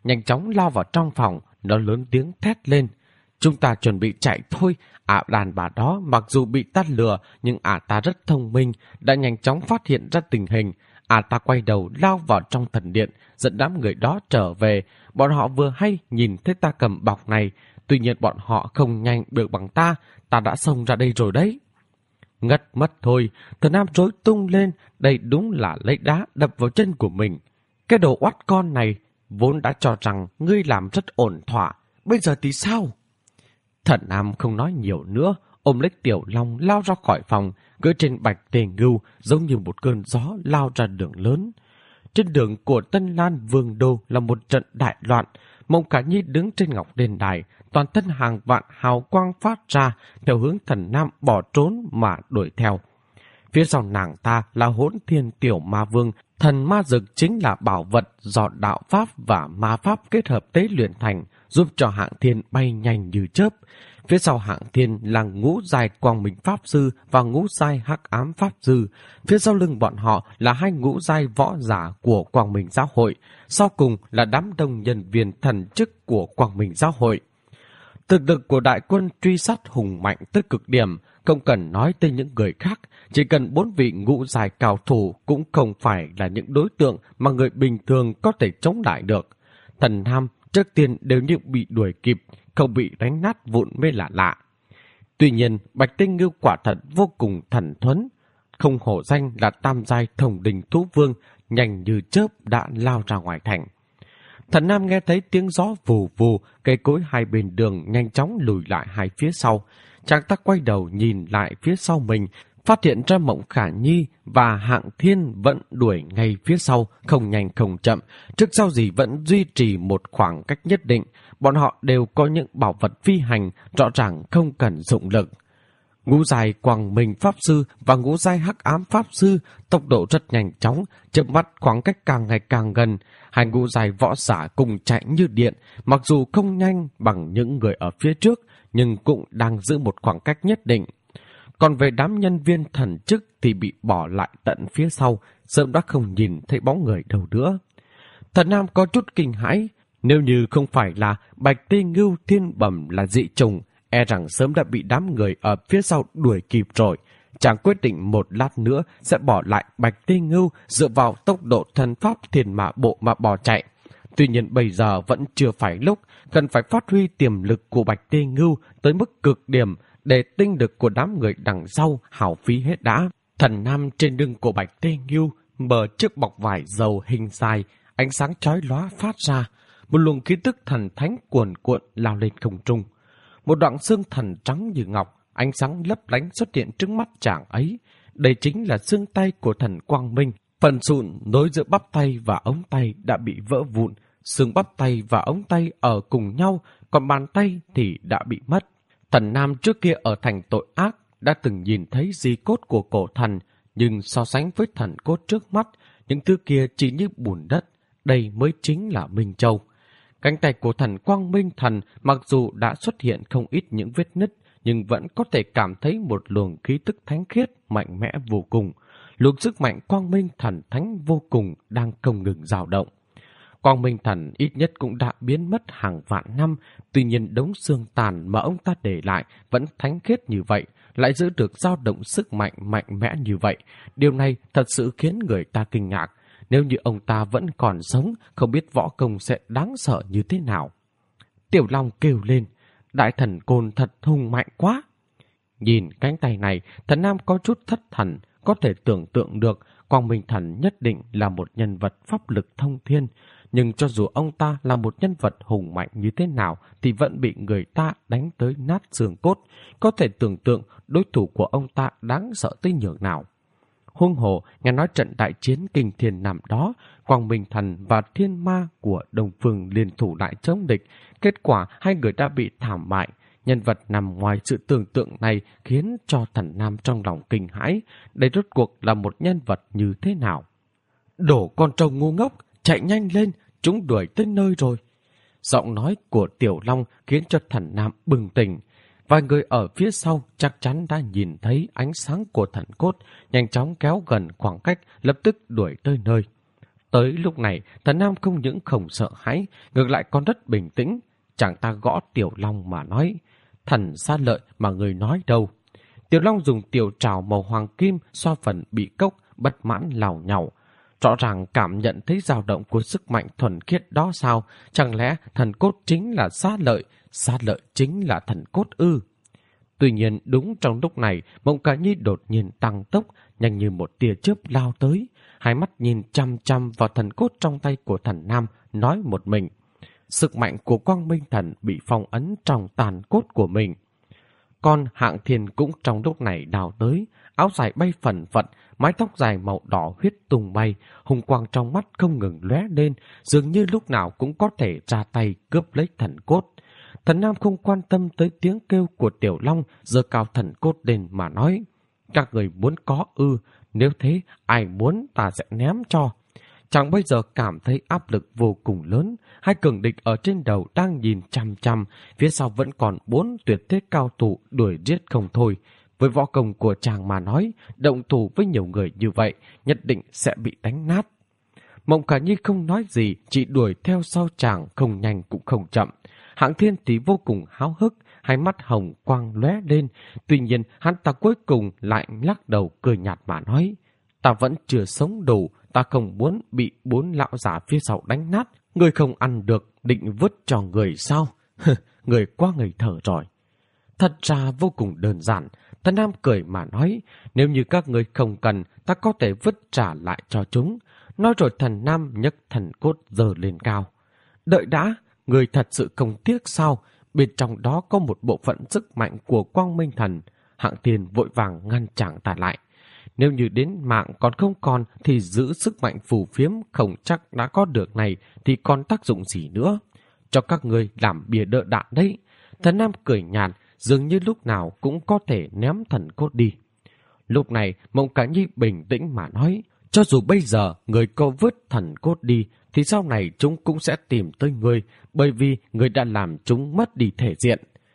nhanh chóng lao vào trong phòng, nó lớn tiếng thét lên. Chúng ta chuẩn bị chạy thôi. Đàn bà đó mặc dù bị ta lừa, nhưng ta rất thông minh, đã nhanh chóng phát hiện ra tình hình. Ta quay đầu lao vào trong thần điện, dẫn đám người đó trở về. Bọn họ vừa hay nhìn thấy ta cầm bọc này, tuy nhiên bọn họ không nhanh được bằng ta đã xông ra đây rồi đấy. Ngất mất thôi, Thần Nam rối tung lên, đây đúng là lấy đá đập vào chân của mình. Cái đồ oắt con này, vốn đã cho rằng ngươi làm rất ổn thỏa, bây giờ thì sao? Thần Nam không nói nhiều nữa, ôm lấy Tiểu Long lao ra khỏi phòng, cưỡi trên Bạch Tề Ngưu giống như một cơn gió lao ra đường lớn. Trên đường của Tân Lan Vương Đô là một trận đại loạn. Mộng Khả Nhi đứng trên ngọc đền đài, toàn thân hàng vạn hào quang phát ra theo hướng Thần Nam bỏ trốn mà đuổi theo. Phía sau nàng ta là Hỗn Thiên Tiểu Ma Vương, thần ma dực chính là bảo vật do đạo pháp và ma pháp kết hợp tế luyện thành, giúp cho Hạng Thiên bay nhanh như chớp. Phía sau Hạng Thiên là Ngũ Giai Quang Minh Pháp Sư và Ngũ Giai Hắc Ám Pháp Sư. Phía sau lưng bọn họ là 2 ngũ giai võ giả của Quang Minh Giáo hội. Sau cùng là đám đông nhân viên thần chức của Quang Minh Giáo hội. Thực lực của đại quân truy sát hùng mạnh tới cực điểm, không cần nói tới những người khác, chỉ cần 4 vị ngũ giai cao thủ cũng không phải là những đối tượng mà người bình thường có thể chống lại được. Thần Nam trước tiên đều như bị đuổi kịp, không bị đánh nát vụn mới lạ lạ. Tuy nhiên, Bạch Tinh Ngưu quả thật vô cùng thần thuấn, không hổ danh là tam giai Thông Đình Thú Vương, nhanh như chớp đã lao ra ngoài thành. Thần Nam nghe thấy tiếng gió vù vù, cây cối hai bên đường nhanh chóng lùi lại hai phía sau. Chàng ta quay đầu nhìn lại phía sau mình, phát hiện ra Mộng Khả Nhi và Hạng Thiên vẫn đuổi ngay phía sau, không nhanh không chậm, trước sau gì vẫn duy trì một khoảng cách nhất định. Bọn họ đều có những bảo vật phi hành, rõ ràng không cần dụng lực. Ngũ giai Quang Minh Pháp Sư và Ngũ giai Hắc Ám Pháp Sư tốc độ rất nhanh chóng, chớp mắt khoảng cách càng ngày càng gần. 2 ngũ giai võ giả cùng chạy như điện, mặc dù không nhanh bằng những người ở phía trước, nhưng cũng đang giữ một khoảng cách nhất định. Còn về đám nhân viên thần chức thì bị bỏ lại tận phía sau, sớm đã không nhìn thấy bóng người đâu nữa. Thần Nam có chút kinh hãi, nếu như không phải là Bạch Tê Ngưu Thiên Bẩm là dị trùng, e rằng sớm đã bị đám người ở phía sau đuổi kịp rồi. Chàng quyết định một lát nữa sẽ bỏ lại Bạch Tê Ngưu dựa vào tốc độ thần pháp Thiên Mã Bộ mà bỏ chạy. Tuy nhiên bây giờ vẫn chưa phải lúc, cần phải phát huy tiềm lực của Bạch Tê Ngưu tới mức cực điểm để tinh lực của đám người đằng sau hao phí hết đã. Thần Nam trên lưng của Bạch Tê Ngưu mở chiếc bọc vải dầu hình dài, ánh sáng chói lóa phát ra, một luồng khí tức thần thánh cuồn cuộn lao lên không trung. Một đoạn xương thần trắng như ngọc, ánh sáng lấp lánh xuất hiện trước mắt chàng ấy. Đây chính là xương tay của thần Quang Minh. Phần sụn nối giữa bắp tay và ống tay đã bị vỡ vụn, xương bắp tay và ống tay ở cùng nhau, còn bàn tay thì đã bị mất. Thần Nam trước kia ở thành tội ác đã từng nhìn thấy di cốt của cổ thần, nhưng so sánh với thần cốt trước mắt, những thứ kia chỉ như bùn đất. Đây mới chính là Minh Châu. Cánh tay của thần Quang Minh Thần mặc dù đã xuất hiện không ít những vết nứt, nhưng vẫn có thể cảm thấy một luồng khí tức thánh khiết mạnh mẽ vô cùng. Luồng sức mạnh Quang Minh Thần thánh vô cùng đang không ngừng dao động. Quang Minh Thần ít nhất cũng đã biến mất hàng vạn năm, tuy nhiên đống xương tàn mà ông ta để lại vẫn thánh khiết như vậy, lại giữ được dao động sức mạnh mạnh mẽ như vậy. Điều này thật sự khiến người ta kinh ngạc. Nếu như ông ta vẫn còn sống, không biết võ công sẽ đáng sợ như thế nào. Tiểu Long kêu lên, đại thần Côn thật hùng mạnh quá. Nhìn cánh tay này, Thần Nam có chút thất thần, có thể tưởng tượng được Quang Minh Thần nhất định là một nhân vật pháp lực thông thiên, nhưng cho dù ông ta là một nhân vật hùng mạnh như thế nào thì vẫn bị người ta đánh tới nát xương cốt, có thể tưởng tượng đối thủ của ông ta đáng sợ tới nhường nào. Huống hồ, nghe nói trận đại chiến kinh thiên năm đó, Quang Minh Thần và Thiên Ma của Đông Phương liên thủ lại chống địch, kết quả 2 người đã bị thảm bại. Nhân vật nằm ngoài sự tưởng tượng này khiến cho Thần Nam trong lòng kinh hãi, đây rốt cuộc là một nhân vật như thế nào. Đổ con trâu ngu ngốc, chạy nhanh lên, chúng đuổi tới nơi rồi. Giọng nói của Tiểu Long khiến cho Thần Nam bừng tỉnh. Vài người ở phía sau chắc chắn đã nhìn thấy ánh sáng của thần cốt, nhanh chóng kéo gần khoảng cách, lập tức đuổi tới nơi. Tới lúc này, Thần Nam không những không sợ hãi, ngược lại còn rất bình tĩnh. Chàng ta gõ Tiểu Long mà nói, thần Sát Lợi mà người nói đâu. Tiểu Long dùng tiểu trảo màu hoàng kim xoa phần bị cốc, bất mãn lào nhào. Rõ ràng cảm nhận thấy dao động của sức mạnh thuần khiết đó sao? Chẳng lẽ thần cốt chính là Sát Lợi chính là thần cốt ư? Tuy nhiên đúng trong lúc này, Mộng Cả Nhi đột nhiên tăng tốc, nhanh như một tia chớp lao tới. Hai mắt nhìn chăm chăm vào thần cốt trong tay của Thần Nam, nói một mình. Sức mạnh của Quang Minh Thần bị phong ấn trong tàn cốt của mình. Còn Hạng Thiên cũng trong lúc này đào tới, áo dài bay phần phật, mái tóc dài màu đỏ huyết tung bay, hùng quang trong mắt không ngừng lóe lên, dường như lúc nào cũng có thể ra tay cướp lấy thần cốt. Thần Nam không quan tâm tới tiếng kêu của Tiểu Long, giơ cao thần cốt lên mà nói, các người muốn có ư, nếu thế ai muốn ta sẽ ném cho. Chàng bây giờ cảm thấy áp lực vô cùng lớn, hai cường địch ở trên đầu đang nhìn chăm chăm, phía sau vẫn còn 4 tuyệt thế cao thủ đuổi giết không thôi. Với võ công của chàng mà nói, động thủ với nhiều người như vậy, nhất định sẽ bị đánh nát. Mộng Cả Nhi không nói gì, chỉ đuổi theo sau chàng, không nhanh cũng không chậm. Hạng Thiên thì vô cùng háo hức, hai mắt hồng quang lóe lên. Tuy nhiên, hắn ta cuối cùng lại lắc đầu cười nhạt mà nói, ta vẫn chưa sống đủ, ta không muốn bị 4 lão giả phía sau đánh nát. Người không ăn được, định vứt cho người sao? Người quá ngây thơ rồi. Thật ra vô cùng đơn giản. Thần Nam cười mà nói, nếu như các người không cần, ta có thể vứt trả lại cho chúng. Nói rồi Thần Nam nhấc thần cốt giơ lên cao. Đợi đã, người thật sự không tiếc sao? Bên trong đó có một bộ phận sức mạnh của Quang Minh Thần. Hạng Thiên vội vàng ngăn chàng ta lại. Nếu như đến mạng còn không còn thì giữ sức mạnh phù phiếm không chắc đã có được này thì còn tác dụng gì nữa. Cho các người làm bìa đỡ đạn đấy. Thần Nam cười nhạt, dường như lúc nào cũng có thể ném thần cốt đi. Lúc này Mộng Cả Nhi bình tĩnh mà nói, cho dù bây giờ người có vứt thần cốt đi thì sau này chúng cũng sẽ tìm tới người, bởi vì người đã làm chúng mất đi thể diện.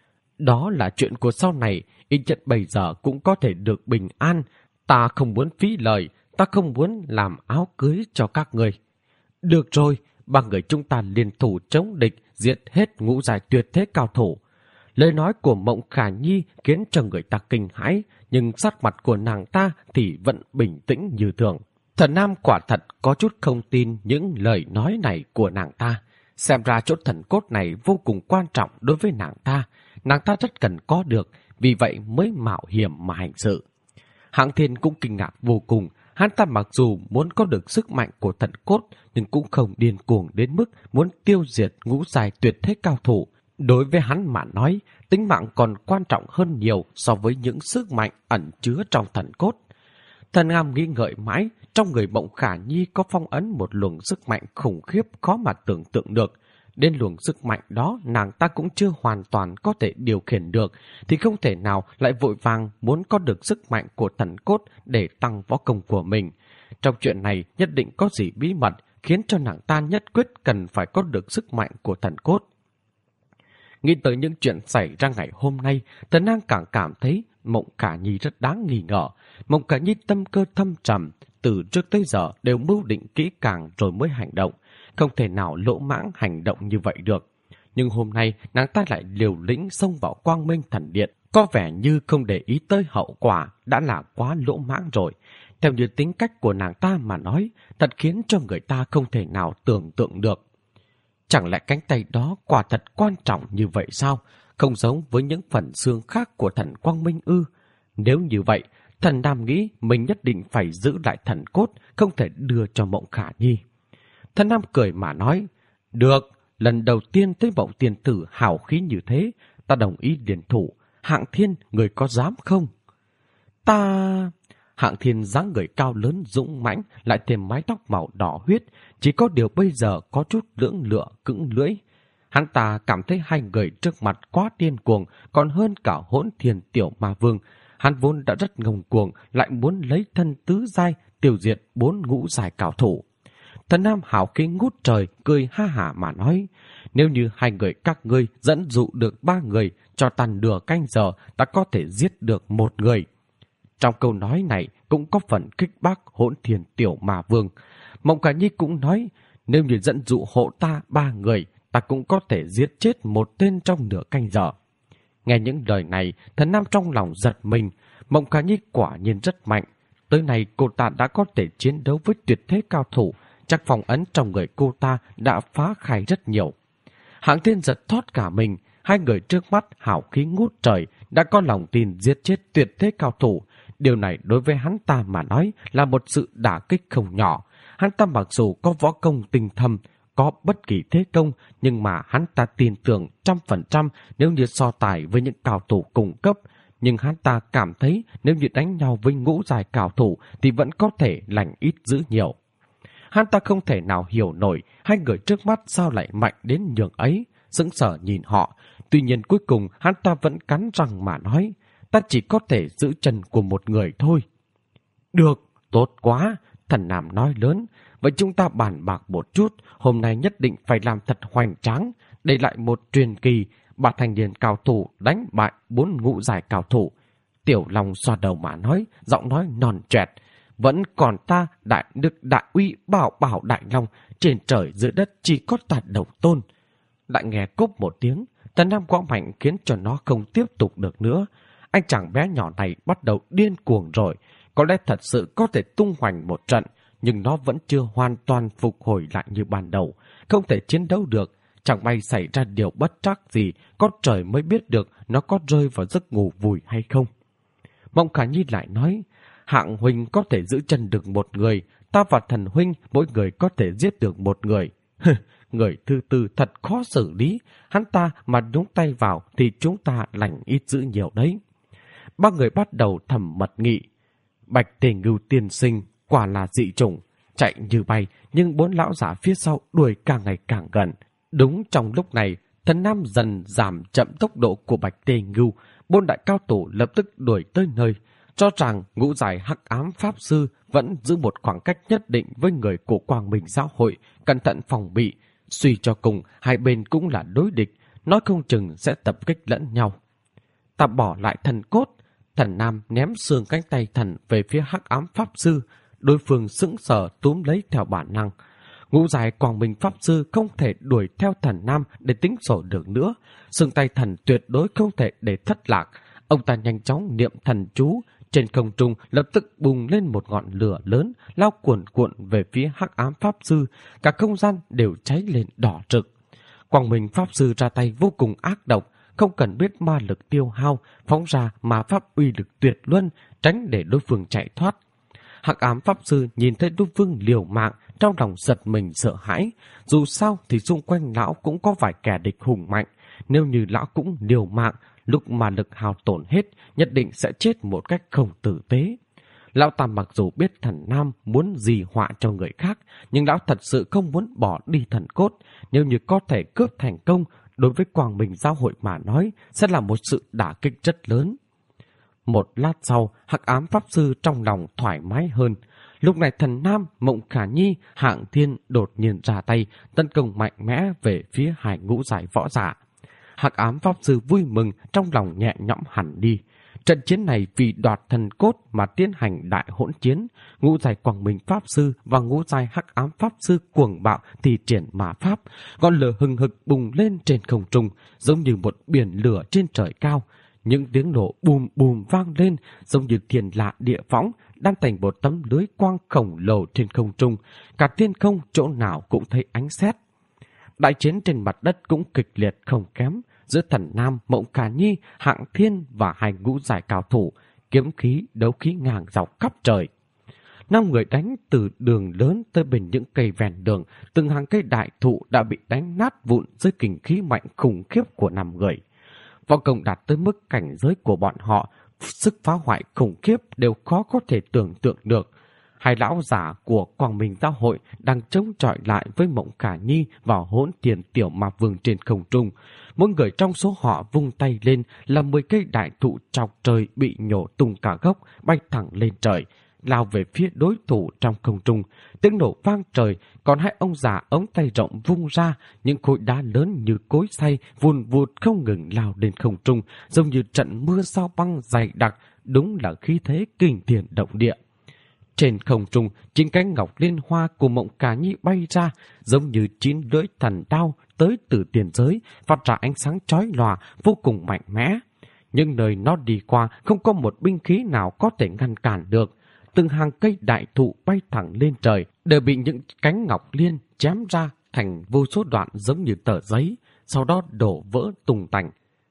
Đó là chuyện của sau này, ít nhất bây giờ cũng có thể được bình an. Ta không muốn phí lời, ta không muốn làm áo cưới cho các người. Được rồi, 3 người chúng ta liên thủ chống địch, giết hết ngũ giai tuyệt thế cao thủ. Lời nói của Mộng Khả Nhi khiến cho người ta kinh hãi, nhưng sắc mặt của nàng ta thì vẫn bình tĩnh như thường. Thần Nam quả thật có chút không tin những lời nói này của nàng ta. Xem ra chỗ thần cốt này vô cùng quan trọng đối với nàng ta rất cần có được, vì vậy mới mạo hiểm mà hành sự. Hạng Thiên cũng kinh ngạc vô cùng, hắn ta mặc dù muốn có được sức mạnh của thần cốt, nhưng cũng không điên cuồng đến mức muốn tiêu diệt ngũ giai tuyệt thế cao thủ. Đối với hắn mà nói, tính mạng còn quan trọng hơn nhiều so với những sức mạnh ẩn chứa trong thần cốt. Thần Nam nghĩ ngợi mãi, trong người Mộng Khả Nhi có phong ấn một luồng sức mạnh khủng khiếp khó mà tưởng tượng được. Đến luồng sức mạnh đó nàng ta cũng chưa hoàn toàn có thể điều khiển được, thì không thể nào lại vội vàng muốn có được sức mạnh của thần cốt để tăng võ công của mình. Trong chuyện này nhất định có gì bí mật khiến cho nàng ta nhất quyết cần phải có được sức mạnh của thần cốt. Nghĩ tới những chuyện xảy ra ngày hôm nay, Thần Nam càng cảm thấy Mộng Khả Nhi rất đáng nghi ngờ. Mộng Khả Nhi tâm cơ thâm trầm, từ trước tới giờ đều mưu định kỹ càng rồi mới hành động, không thể nào lỗ mãng hành động như vậy được. Nhưng hôm nay nàng ta lại liều lĩnh xông vào Quang Minh Thần Điện, có vẻ như không để ý tới hậu quả, đã là quá lỗ mãng rồi. Theo như tính cách của nàng ta mà nói, thật khiến cho người ta không thể nào tưởng tượng được. Chẳng lẽ cánh tay đó quả thật quan trọng như vậy sao? Không giống với những phần xương khác của thần Quang Minh ư? Nếu như vậy, Thần Nam nghĩ mình nhất định phải giữ lại thần cốt, không thể đưa cho Mộng Khả Nhi. Thần Nam cười mà nói, được, lần đầu tiên thấy Mộng tiền tử hào khí như thế, ta đồng ý điền thủ. Hạng Thiên, người có dám không? Ta... Hạng Thiên dáng người cao lớn dũng mãnh, lại thêm mái tóc màu đỏ huyết, chỉ có điều bây giờ có chút lưỡng lựa cứng lưỡi. Hắn ta cảm thấy hai người trước mặt quá điên cuồng, còn hơn cả Hỗn Thiên Tiểu Ma Vương. Hắn vốn đã rất ngông cuồng, lại muốn lấy thân tứ giai tiêu diệt 4 ngũ giai cao thủ. Thần Nam hào khí ngút trời, cười ha hả mà nói, nếu như hai người các ngươi dẫn dụ được 3 người, cho ta nửa canh giờ, ta có thể giết được 1 người. Trong câu nói này cũng có phần kích bác Hỗn Thiên Tiểu Ma Vương. Mộng Khả Nhi cũng nói, nếu như dẫn dụ hộ ta 3 người, ta cũng có thể giết chết một tên trong nửa canh giờ. Nghe những lời này, Thần Nam trong lòng giật mình. Mộng Khả Nhi quả nhiên rất mạnh. Tới nay cô ta đã có thể chiến đấu với tuyệt thế cao thủ, chắc phong ấn trong người cô ta đã phá khai rất nhiều. Hạng Thiên giật thót cả mình, hai người trước mắt hào khí ngút trời đã có lòng tin giết chết tuyệt thế cao thủ. Điều này đối với hắn ta mà nói là một sự đả kích không nhỏ. Hắn ta mặc dù có võ công tinh thâm, có bất kỳ thế công, nhưng mà hắn ta tin tưởng 100% nếu như so tài với những cao thủ cùng cấp. Nhưng hắn ta cảm thấy nếu như đánh nhau với ngũ giai cao thủ thì vẫn có thể lành ít dữ nhiều. Hắn ta không thể nào hiểu nổi hai người trước mắt sao lại mạnh đến nhường ấy, sững sờ nhìn họ. Tuy nhiên cuối cùng hắn ta vẫn cắn răng mà nói, ta chỉ có thể giữ chân của một người thôi. Được, tốt quá, Thần Nam nói lớn. Vậy chúng ta bàn bạc một chút, hôm nay nhất định phải làm thật hoành tráng, để lại một truyền kỳ, 3 thanh niên cao thủ đánh bại 4 ngũ giai cao thủ. Tiểu Long xoa đầu mà nói, giọng nói non choẹt. Vẫn còn ta, đại đức đại uy bảo bảo đại long, trên trời dưới đất chỉ có ta độc tôn. Lại nghe cốp một tiếng, Thần Nam quá mạnh khiến cho nó không tiếp tục được nữa. Anh chàng bé nhỏ này bắt đầu điên cuồng rồi, có lẽ thật sự có thể tung hoành một trận, nhưng nó vẫn chưa hoàn toàn phục hồi lại như ban đầu, không thể chiến đấu được. Chẳng may xảy ra điều bất trắc gì, có trời mới biết được nó có rơi vào giấc ngủ vùi hay không. Mộng Khả Nhi lại nói, Hạng huynh có thể giữ chân được một người, ta và Thần huynh mỗi người có thể giết được một người. Người thứ tư thật khó xử lý, hắn ta mà nhúng tay vào thì chúng ta lành ít dữ nhiều đấy. 3 người bắt đầu thầm mật nghị. Bạch Tề Ngưu tiên sinh quả là dị chủng, chạy như bay, nhưng 4 lão giả phía sau đuổi càng ngày càng gần. Đúng trong lúc này, Thần Nam dần giảm chậm tốc độ của Bạch Tề Ngưu, 4 đại cao thủ lập tức đuổi tới nơi. Cho rằng ngũ giai hắc ám pháp sư vẫn giữ một khoảng cách nhất định với người của Quang Minh giáo hội, cẩn thận phòng bị. Suy cho cùng, hai bên cũng là đối địch, nói không chừng sẽ tập kích lẫn nhau. Ta bỏ lại thần cốt. Thần Nam ném xương cánh tay thần về phía hắc ám pháp sư. Đối phương sững sờ túm lấy theo bản năng. Ngũ giai Quang Minh pháp sư không thể đuổi theo Thần Nam để tính sổ được nữa. Xương tay thần tuyệt đối không thể để thất lạc. Ông ta nhanh chóng niệm thần chú. Trên không trung lập tức bùng lên một ngọn lửa lớn, lao cuồn cuộn về phía hắc ám pháp sư. Cả không gian đều cháy lên đỏ rực. Quang Minh pháp sư ra tay vô cùng ác độc, không cần biết ma lực tiêu hao, phóng ra ma pháp uy lực tuyệt luân, tránh để đối phương chạy thoát. Hắc ám pháp sư nhìn thấy đối phương liều mạng, trong lòng giật mình sợ hãi. Dù sao thì xung quanh lão cũng có vài kẻ địch hùng mạnh, nếu như lão cũng liều mạng, lúc mà lực hao tổn hết, nhất định sẽ chết một cách không tử tế. Lão ta mặc dù biết Thần Nam muốn gì họa cho người khác, nhưng lão thật sự không muốn bỏ đi thần cốt. Nếu như có thể cướp thành công, đối với Quang Minh giáo hội mà nói, sẽ là một sự đả kích rất lớn. Một lát sau, hắc ám pháp sư trong lòng thoải mái hơn. Lúc này Thần Nam, Mộng Khả Nhi, Hạng Thiên đột nhiên ra tay, tấn công mạnh mẽ về phía hai ngũ giai võ giả. Hắc ám pháp sư vui mừng, trong lòng nhẹ nhõm hẳn đi. Trận chiến này vì đoạt thần cốt mà tiến hành đại hỗn chiến. Ngũ giai Quang Minh pháp sư và ngũ giai hắc ám pháp sư cuồng bạo thì triển ma pháp, ngọn lửa hừng hực bùng lên trên không trung, giống như một biển lửa trên trời cao. Những tiếng nổ bùm bùm vang lên, giống như thiên lạ địa võng, đan thành một tấm lưới quang khổng lồ trên không trung. Cả thiên không chỗ nào cũng thấy ánh sét. Đại chiến trên mặt đất cũng kịch liệt không kém, giữa Thần Nam, Mộng Khả Nhi, Hạng Thiên và hai ngũ giai cao thủ, kiếm khí, đấu khí ngang dọc khắp trời. 5 người đánh từ đường lớn tới bên những cây ven đường, từng hàng cây đại thụ đã bị đánh nát vụn dưới kình khí mạnh khủng khiếp của 5 người. Võ công đạt tới mức cảnh giới của bọn họ, sức phá hoại khủng khiếp đều khó có thể tưởng tượng được. Hai lão giả của Quang Minh giáo hội đang chống chọi lại với Mộng Khả Nhi vào hỗn tiền tiểu ma vương trên không trung. Mỗi người trong số họ vung tay lên là 10 cây đại thụ chọc trời bị nhổ tung cả gốc, bay thẳng lên trời, lao về phía đối thủ trong không trung. Tiếng nổ vang trời, còn hai ông già ống tay rộng vung ra, những khối đá lớn như cối xay vùn vụt không ngừng lao lên không trung, giống như trận mưa sao băng dày đặc, đúng là khí thế kinh thiên động địa. Trên không trung, 9 cánh ngọc liên hoa của Mộng Cả Nhi bay ra, giống như 9 lưỡi thần đao tới từ tiền giới, phát ra ánh sáng chói lòa, vô cùng mạnh mẽ. Nhưng nơi nó đi qua không có một binh khí nào có thể ngăn cản được. Từng hàng cây đại thụ bay thẳng lên trời, đều bị những cánh ngọc liên chém ra thành vô số đoạn giống như tờ giấy, sau đó đổ vỡ tung tành.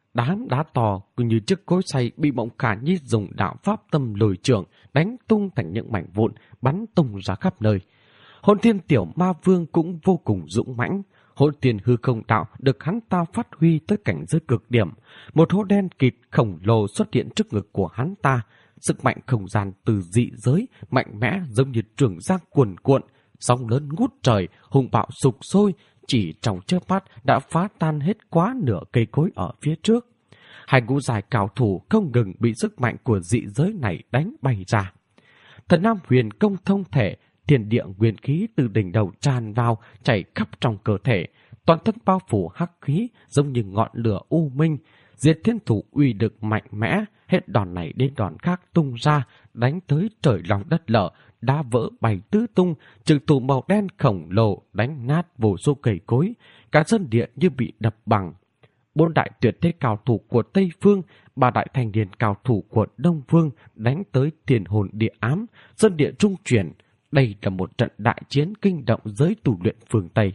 Đá to như chiếc cối xay bị Mộng Khả Nhi dùng đạo pháp tâm lùi trường đánh tung thành những mảnh vụn, bắn tung ra khắp nơi. Hồn Thiên Tiểu Ma Vương cũng vô cùng dũng mãnh. Hồn Thiên Hư Không Đạo được hắn ta phát huy tới cảnh giới cực điểm. Một hố đen kịt khổng lồ xuất hiện trước ngực của hắn ta. Sức mạnh không gian từ dị giới mạnh mẽ giống như trường giang cuồn cuộn, sóng lớn ngút trời, hùng bạo sục sôi, chỉ trong chớp mắt đã phá tan hết quá nửa cây cối ở phía trước. Hai ngũ dài cao thủ không ngừng bị sức mạnh của dị giới này đánh bay ra. Thần Nam Huyền Công thông thể, thiên địa nguyên khí từ đỉnh đầu tràn vào, chảy khắp trong cơ thể, toàn thân bao phủ hắc khí giống như ngọn lửa u minh. Diệt Thiên Thủ uy lực mạnh mẽ, hết đòn này đến đòn khác tung ra, đánh tới trời lòng đất lở, đá vỡ bay tứ tung, trực thủ màu đen khổng lồ đánh nát vô số cây cối, cả sơn địa như bị đập bằng. 4 đại tuyệt thế cao thủ của Tây Phương, 3 đại thành niên cao thủ của Đông Phương đánh tới tiền hồn địa ám, sơn địa trung chuyển. Đây là một trận đại chiến kinh động giới tu luyện phương Tây.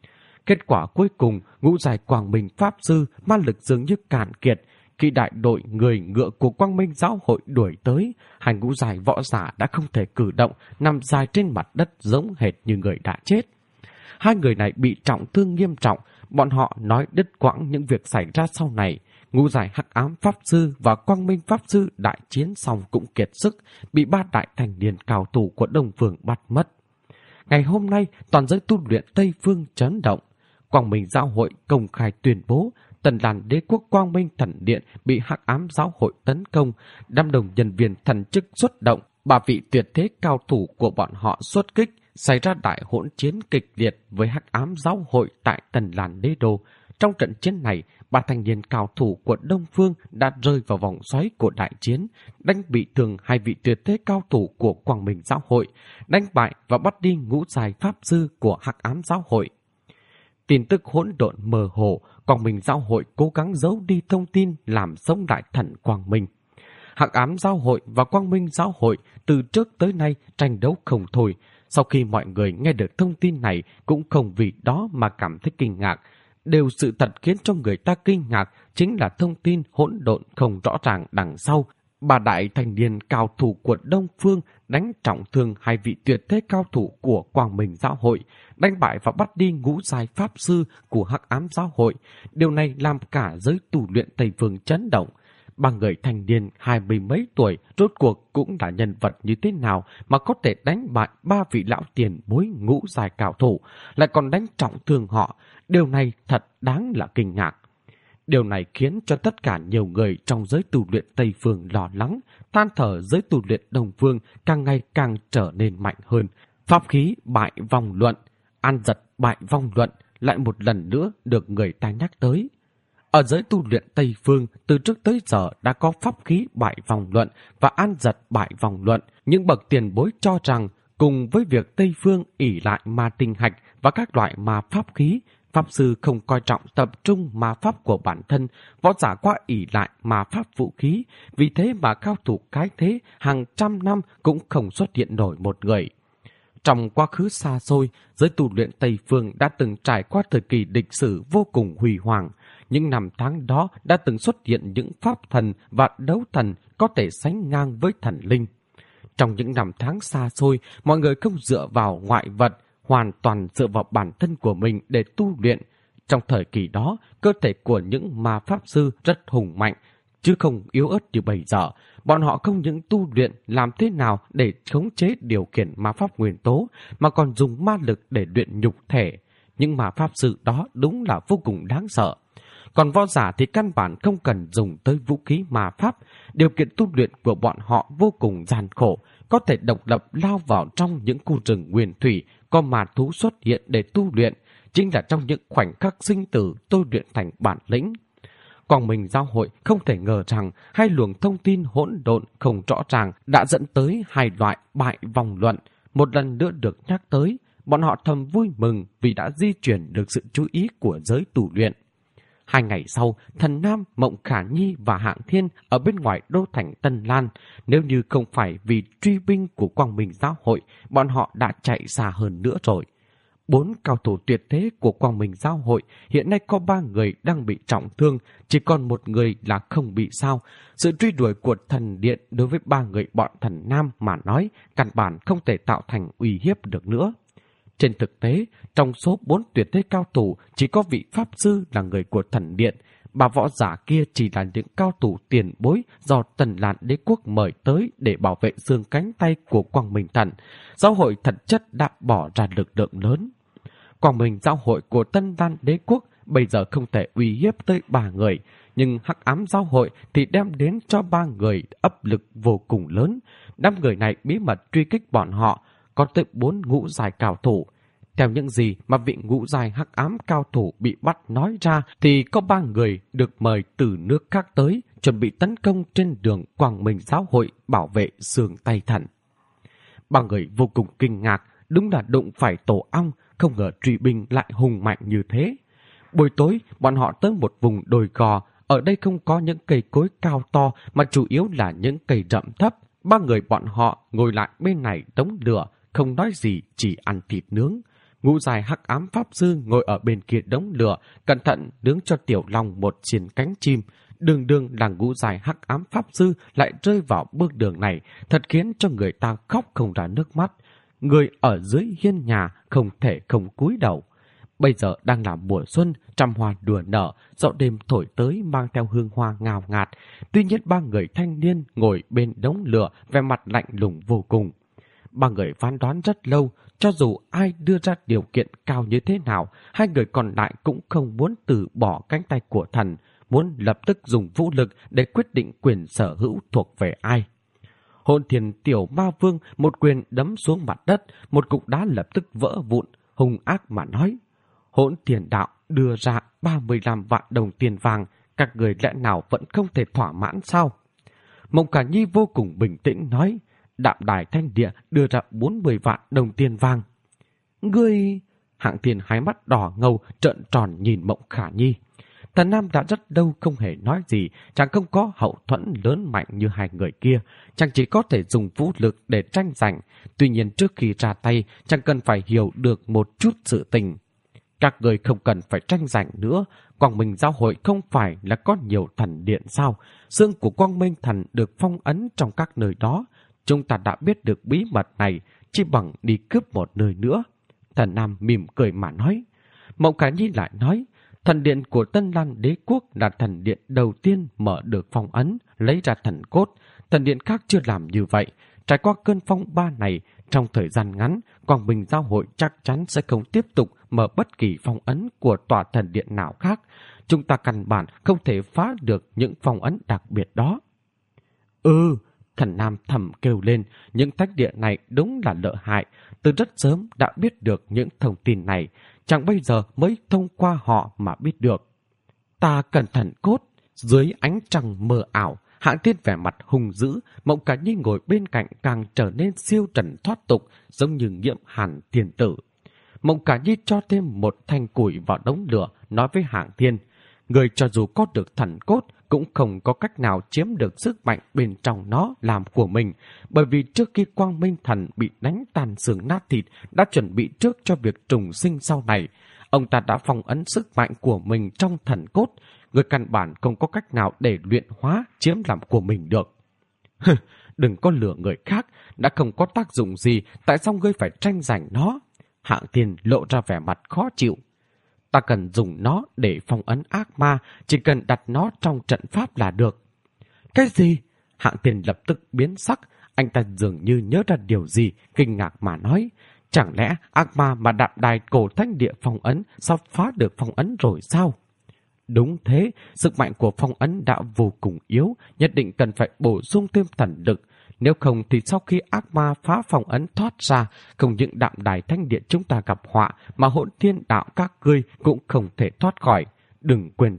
Kết quả cuối cùng, ngũ dài Quang Minh Pháp Sư ma lực dường như cạn kiệt. Khi đại đội người ngựa của Quang Minh Giáo hội đuổi tới, hai ngũ dài võ giả đã không thể cử động, nằm dài trên mặt đất giống hệt như người đã chết. Hai người này bị trọng thương nghiêm trọng, bọn họ nói đứt quãng những việc xảy ra sau này. Ngũ dài Hắc Ám Pháp Sư và Quang Minh Pháp Sư đại chiến xong cũng kiệt sức, bị 3 đại thành niên cao thủ của Đông Phương bắt mất. Ngày hôm nay, toàn giới tu luyện Tây Phương chấn động. Quang Minh Giáo hội công khai tuyên bố Tần Đàn Đế quốc Quang Minh Thần Điện bị Hắc Ám Giáo hội tấn công, 5 đồng nhân viên thần chức xuất động, 3 vị tuyệt thế cao thủ của bọn họ xuất kích, xảy ra đại hỗn chiến kịch liệt với Hắc Ám Giáo hội tại Tần Đàn Đế đô. Trong trận chiến này, 3 thanh niên cao thủ của Đông Phương đã rơi vào vòng xoáy của đại chiến, đánh bị thương 2 vị tuyệt thế cao thủ của Quang Minh Giáo hội, đánh bại và bắt đi ngũ dài Pháp Sư của Hắc Ám Giáo hội. Tin tức hỗn độn mơ hồ, Quang Minh Giáo hội cố gắng giấu đi thông tin làm sống lại thần Quang Minh. Hắc Ám Giáo hội và Quang Minh Giáo hội từ trước tới nay tranh đấu không thôi. Sau khi mọi người nghe được thông tin này cũng không vì đó mà cảm thấy kinh ngạc. Điều sự thật khiến cho người ta kinh ngạc chính là thông tin hỗn độn không rõ ràng đằng sau. 3 đại thành niên cao thủ của Đông Phương đánh trọng thương 2 vị tuyệt thế cao thủ của Quang Minh Giáo hội, đánh bại và bắt đi ngũ giai Pháp Sư của Hắc Ám Giáo hội. Điều này làm cả giới tu luyện Tây Phương chấn động. 3 người thành niên 20 mấy tuổi rốt cuộc cũng là nhân vật như thế nào mà có thể đánh bại 3 vị lão tiền bối ngũ giai cao thủ, lại còn đánh trọng thương họ. Điều này thật đáng là kinh ngạc. Điều này khiến cho tất cả nhiều người trong giới tu luyện Tây Phương lo lắng, than thở giới tu luyện Đông Phương càng ngày càng trở nên mạnh hơn. Pháp khí bại vong luận, an giật bại vong luận lại một lần nữa được người ta nhắc tới. Ở giới tu luyện Tây Phương, từ trước tới giờ đã có pháp khí bại vong luận và an giật bại vong luận. Những bậc tiền bối cho rằng, cùng với việc Tây Phương ỷ lại ma tinh hạch và các loại ma pháp khí, Pháp Sư không coi trọng tập trung ma pháp của bản thân, võ giả quá ỷ lại ma pháp vũ khí, vì thế mà cao thủ cái thế hàng trăm năm cũng không xuất hiện nổi một người. Trong quá khứ xa xôi, giới tu luyện Tây Phương đã từng trải qua thời kỳ lịch sử vô cùng huy hoàng. Những năm tháng đó đã từng xuất hiện những pháp thần và đấu thần có thể sánh ngang với thần linh. Trong những năm tháng xa xôi, mọi người không dựa vào ngoại vật, hoàn toàn dựa vào bản thân của mình để tu luyện. Trong thời kỳ đó, cơ thể của những ma pháp sư rất hùng mạnh, chứ không yếu ớt như bây giờ. Bọn họ không những tu luyện làm thế nào để khống chế điều khiển ma pháp nguyên tố, mà còn dùng ma lực để luyện nhục thể. Những ma pháp sư đó đúng là vô cùng đáng sợ. Còn võ giả thì căn bản không cần dùng tới vũ khí ma pháp. Điều kiện tu luyện của bọn họ vô cùng gian khổ, có thể độc lập lao vào trong những khu rừng nguyên thủy, có ma thú xuất hiện để tu luyện, chính là trong những khoảnh khắc sinh tử tôi luyện thành bản lĩnh. Quang Minh Giáo hội không thể ngờ rằng hai luồng thông tin hỗn độn không rõ ràng đã dẫn tới hai loại bại vòng luận. Một lần nữa được nhắc tới, bọn họ thầm vui mừng vì đã di chuyển được sự chú ý của giới tu luyện. 2 ngày sau, Thần Nam, Mộng Khả Nhi và Hạng Thiên ở bên ngoài đô thành Tân Lan. Nếu như không phải vì truy binh của Quang Minh Giáo hội, bọn họ đã chạy xa hơn nữa rồi. 4 cao thủ tuyệt thế của Quang Minh Giáo hội, hiện nay có 3 người đang bị trọng thương, chỉ còn 1 người là không bị sao. Sự truy đuổi của thần điện đối với 3 người bọn Thần Nam mà nói, căn bản không thể tạo thành uy hiếp được nữa. Trên thực tế, trong số 4 tuyệt thế cao thủ, chỉ có vị Pháp Sư là người của thần điện. 3 võ giả kia chỉ là những cao thủ tiền bối do Tần Lan Đế Quốc mời tới để bảo vệ xương cánh tay của Quang Minh Thần. Giáo hội thật chất đã bỏ ra lực lượng lớn. Quang Minh Giáo hội của Tân Lan Đế Quốc bây giờ không thể uy hiếp tới 3 người, nhưng Hắc Ám Giáo hội thì đem đến cho 3 người áp lực vô cùng lớn. 5 người này bí mật truy kích bọn họ, có tới 4 ngũ giai cao thủ. Theo những gì mà vị ngũ giai Hắc Ám cao thủ bị bắt nói ra thì có 3 người được mời từ nước khác tới chuẩn bị tấn công trên đường Quang Minh Giáo hội bảo vệ xương tay thần. 3 người vô cùng kinh ngạc, đúng là đụng phải tổ ong, không ngờ truy binh lại hùng mạnh như thế. Buổi tối, bọn họ tới một vùng đồi gò, ở đây không có những cây cối cao to mà chủ yếu là những cây rậm thấp. 3 người bọn họ ngồi lại bên này đống lửa, không nói gì, chỉ ăn thịt nướng. Ngũ giai Hắc Ám Pháp Sư ngồi ở bên kia đống lửa, cẩn thận nướng cho Tiểu Long một xiên cánh chim. Đường đường là ngũ giai Hắc Ám Pháp Sư lại rơi vào bước đường này, thật khiến cho người ta khóc không ra nước mắt. Người ở dưới hiên nhà không thể không cúi đầu. Bây giờ đang là mùa xuân, trăm hoa đùa nở, gió đêm thổi tới mang theo hương hoa ngào ngạt. Tuy nhiên 3 người thanh niên ngồi bên đống lửa, vẻ mặt lạnh lùng vô cùng. 3 người phán đoán rất lâu, cho dù ai đưa ra điều kiện cao như thế nào, 2 người còn lại cũng không muốn từ bỏ cánh tay của thần, muốn lập tức dùng vũ lực để quyết định quyền sở hữu thuộc về ai. Hồn Thiền Tiểu Ma Vương một quyền đấm xuống mặt đất, một cục đá lập tức vỡ vụn, hung ác mà nói: Hỗn Thiền Đạo đưa ra 35 vạn đồng tiền vàng, các người lẽ nào vẫn không thể thỏa mãn sao? Mộng Khả Nhi vô cùng bình tĩnh nói: Đạm Đài Thanh Địa đưa ra 40 vạn đồng tiền vàng. Ngươi... Hạng Thiên hai mắt đỏ ngầu trợn tròn nhìn Mộng Khả Nhi. Thần Nam đã rất lâu không hề nói gì, chàng không có hậu thuẫn lớn mạnh như 2 người kia, chàng chỉ có thể dùng vũ lực để tranh giành. Tuy nhiên trước khi ra tay, chàng cần phải hiểu được một chút sự tình. Các người không cần phải tranh giành nữa, Quang Minh Giáo hội không phải là có nhiều thần điện sao? Xương của Quang Minh Thần được phong ấn trong các nơi đó. Chúng ta đã biết được bí mật này, chỉ bằng đi cướp một nơi nữa. Thần Nam mỉm cười mà nói. Mộng Khả Nhi lại nói, thần điện của Tân Lan Đế Quốc là thần điện đầu tiên mở được phong ấn, lấy ra thần cốt. Thần điện khác chưa làm như vậy. Trải qua cơn phong ba này, trong thời gian ngắn, Quang Minh Giáo hội chắc chắn sẽ không tiếp tục mở bất kỳ phong ấn của tòa thần điện nào khác. Chúng ta căn bản không thể phá được những phong ấn đặc biệt đó. Thần Nam thầm kêu lên, những thánh địa này đúng là lợi hại. Từ rất sớm đã biết được những thông tin này, chẳng bây giờ mới thông qua họ mà biết được. Ta cần thần cốt. Dưới ánh trăng mờ ảo, Hạng Thiên vẻ mặt hung dữ, Mộng Khả Nhi ngồi bên cạnh càng trở nên siêu trần thoát tục, giống như Nhiễm Hàn tiền tử. Mộng Khả Nhi cho thêm một thanh củi vào đống lửa, nói với Hạng Thiên, người cho dù có được thần cốt cũng không có cách nào chiếm được sức mạnh bên trong nó làm của mình, bởi vì trước khi Quang Minh Thần bị đánh tàn xương nát thịt đã chuẩn bị trước cho việc trùng sinh sau này. Ông ta đã phong ấn sức mạnh của mình trong thần cốt, người căn bản không có cách nào để luyện hóa chiếm làm của mình được. Đừng có lừa người khác, đã không có tác dụng gì, tại sao ngươi phải tranh giành nó? Hạng Thiên lộ ra vẻ mặt khó chịu. Ta cần dùng nó để phong ấn ác ma, chỉ cần đặt nó trong trận pháp là được. Cái gì? Hạng Thiên lập tức biến sắc, anh ta dường như nhớ ra điều gì, kinh ngạc mà nói. Chẳng lẽ ác ma mà Đạm Đài cổ thánh địa phong ấn sao phá được phong ấn rồi sao? Đúng thế, sức mạnh của phong ấn đã vô cùng yếu, nhất định cần phải bổ sung thêm thần lực. Nếu không thì sau khi ác ma phá phong ấn thoát ra, không những Đạm Đài Thanh Điện chúng ta gặp họa, mà Hỗn Thiên Đạo các ngươi cũng không thể thoát khỏi. Đừng quên rằng,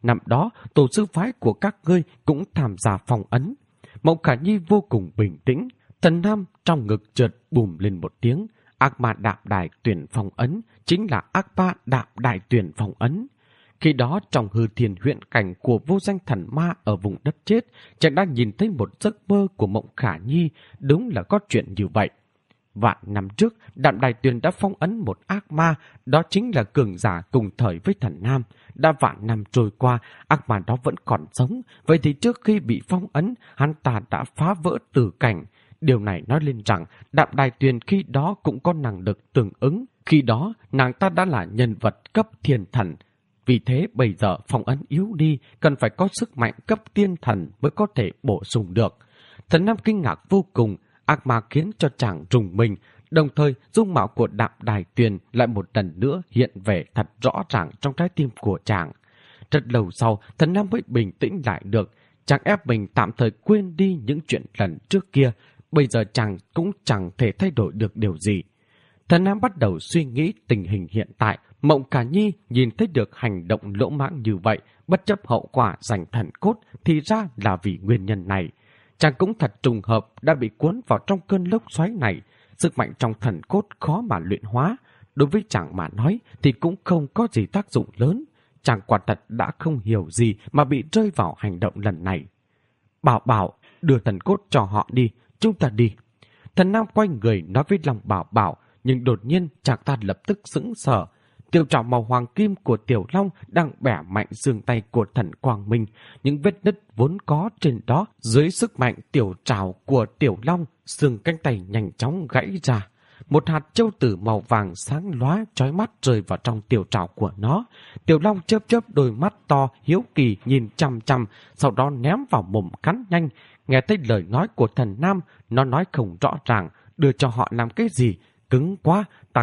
năm đó tổ sư phái của các ngươi cũng tham gia phong ấn. Mộng Khả Nhi vô cùng bình tĩnh. Thần Nam trong ngực chợt bùm lên một tiếng. Ác ma đạp đài tuyển phong ấn chính là ác ma đạp đài tuyển phong ấn. Khi đó trong hư thiên huyễn cảnh của vô danh thần ma ở vùng đất chết, chàng đã nhìn thấy một giấc mơ của Mộng Khả Nhi. Đúng là có chuyện như vậy. Vạn năm trước, Đạm Đài Tuyền đã phong ấn một ác ma, đó chính là cường giả cùng thời với thần Nam. Đã vạn năm trôi qua, ác ma đó vẫn còn sống, vậy thì trước khi bị phong ấn, hắn ta đã phá vỡ tử cảnh. Điều này nói lên rằng, Đạm Đài Tuyền khi đó cũng có năng lực tương ứng. Khi đó, nàng ta đã là nhân vật cấp thiên thần. Vì thế bây giờ phong ấn yếu đi, cần phải có sức mạnh cấp tiên thần mới có thể bổ sung được. Thần Nam kinh ngạc vô cùng, ác ma khiến cho chàng rùng mình, đồng thời dung mạo của Đạm Đài Tuyền lại một lần nữa hiện về thật rõ ràng trong trái tim của chàng. Rất lâu sau, Thần Nam mới bình tĩnh lại được, chàng ép mình tạm thời quên đi những chuyện lần trước kia, bây giờ chàng cũng chẳng thể thay đổi được điều gì. Thần Nam bắt đầu suy nghĩ tình hình hiện tại. Mộng Khả Nhi nhìn thấy được hành động lỗ mãng như vậy, bất chấp hậu quả giành thần cốt, thì ra là vì nguyên nhân này. Chàng cũng thật trùng hợp đã bị cuốn vào trong cơn lốc xoáy này. Sức mạnh trong thần cốt khó mà luyện hóa. Đối với chàng mà nói thì cũng không có gì tác dụng lớn. Chàng quả thật đã không hiểu gì mà bị rơi vào hành động lần này. Bảo Bảo, đưa thần cốt cho họ đi, chúng ta đi. Thần Nam quay người nói với lòng Bảo Bảo, nhưng đột nhiên chàng ta lập tức sững sờ. Tiểu trảo màu hoàng kim của Tiểu Long đang bẻ mạnh xương tay của thần Quang Minh. Những vết nứt vốn có trên đó, dưới sức mạnh tiểu trảo của Tiểu Long, xương cánh tay nhanh chóng gãy ra. Một hạt châu tử màu vàng sáng lóa chói mắt rơi vào trong tiểu trảo của nó. Tiểu Long chớp chớp đôi mắt to hiếu kỳ nhìn chăm chăm, sau đó ném vào mồm cắn nhanh. Nghe thấy lời nói của thần Nam, nó nói không rõ ràng, đưa cho họ làm cái gì? Cứng quá, ta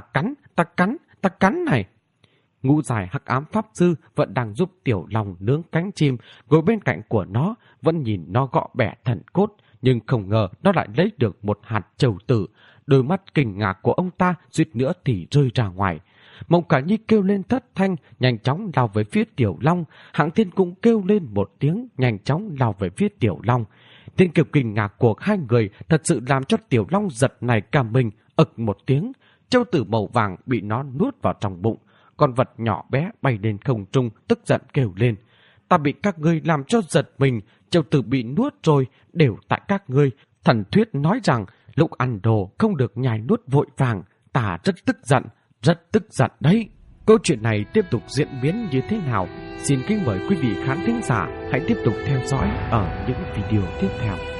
cắn này. Ngũ dài hắc ám pháp sư vẫn đang giúp Tiểu Long nướng cánh chim, ngồi bên cạnh của nó, vẫn nhìn nó gõ bẻ thần cốt, nhưng không ngờ nó lại lấy được một hạt châu tử. Đôi mắt kinh ngạc của ông ta suýt nữa thì rơi ra ngoài. Mộng Khả Nhi kêu lên thất thanh, nhanh chóng lao về phía Tiểu Long. Hạng Thiên cũng kêu lên một tiếng, nhanh chóng lao về phía Tiểu Long. Tiếng kêu kinh ngạc của hai người thật sự làm cho Tiểu Long giật nảy cả mình, ực một tiếng. Châu tử màu vàng bị nó nuốt vào trong bụng. Con vật nhỏ bé bay lên không trung, tức giận kêu lên. Ta bị các ngươi làm cho giật mình, châu tử bị nuốt rồi, đều tại các ngươi. Thần thuyết nói rằng lúc ăn đồ không được nhai nuốt vội vàng. Ta rất tức giận đấy. Câu chuyện này tiếp tục diễn biến như thế nào? Xin kính mời quý vị khán thính giả hãy tiếp tục theo dõi ở những video tiếp theo.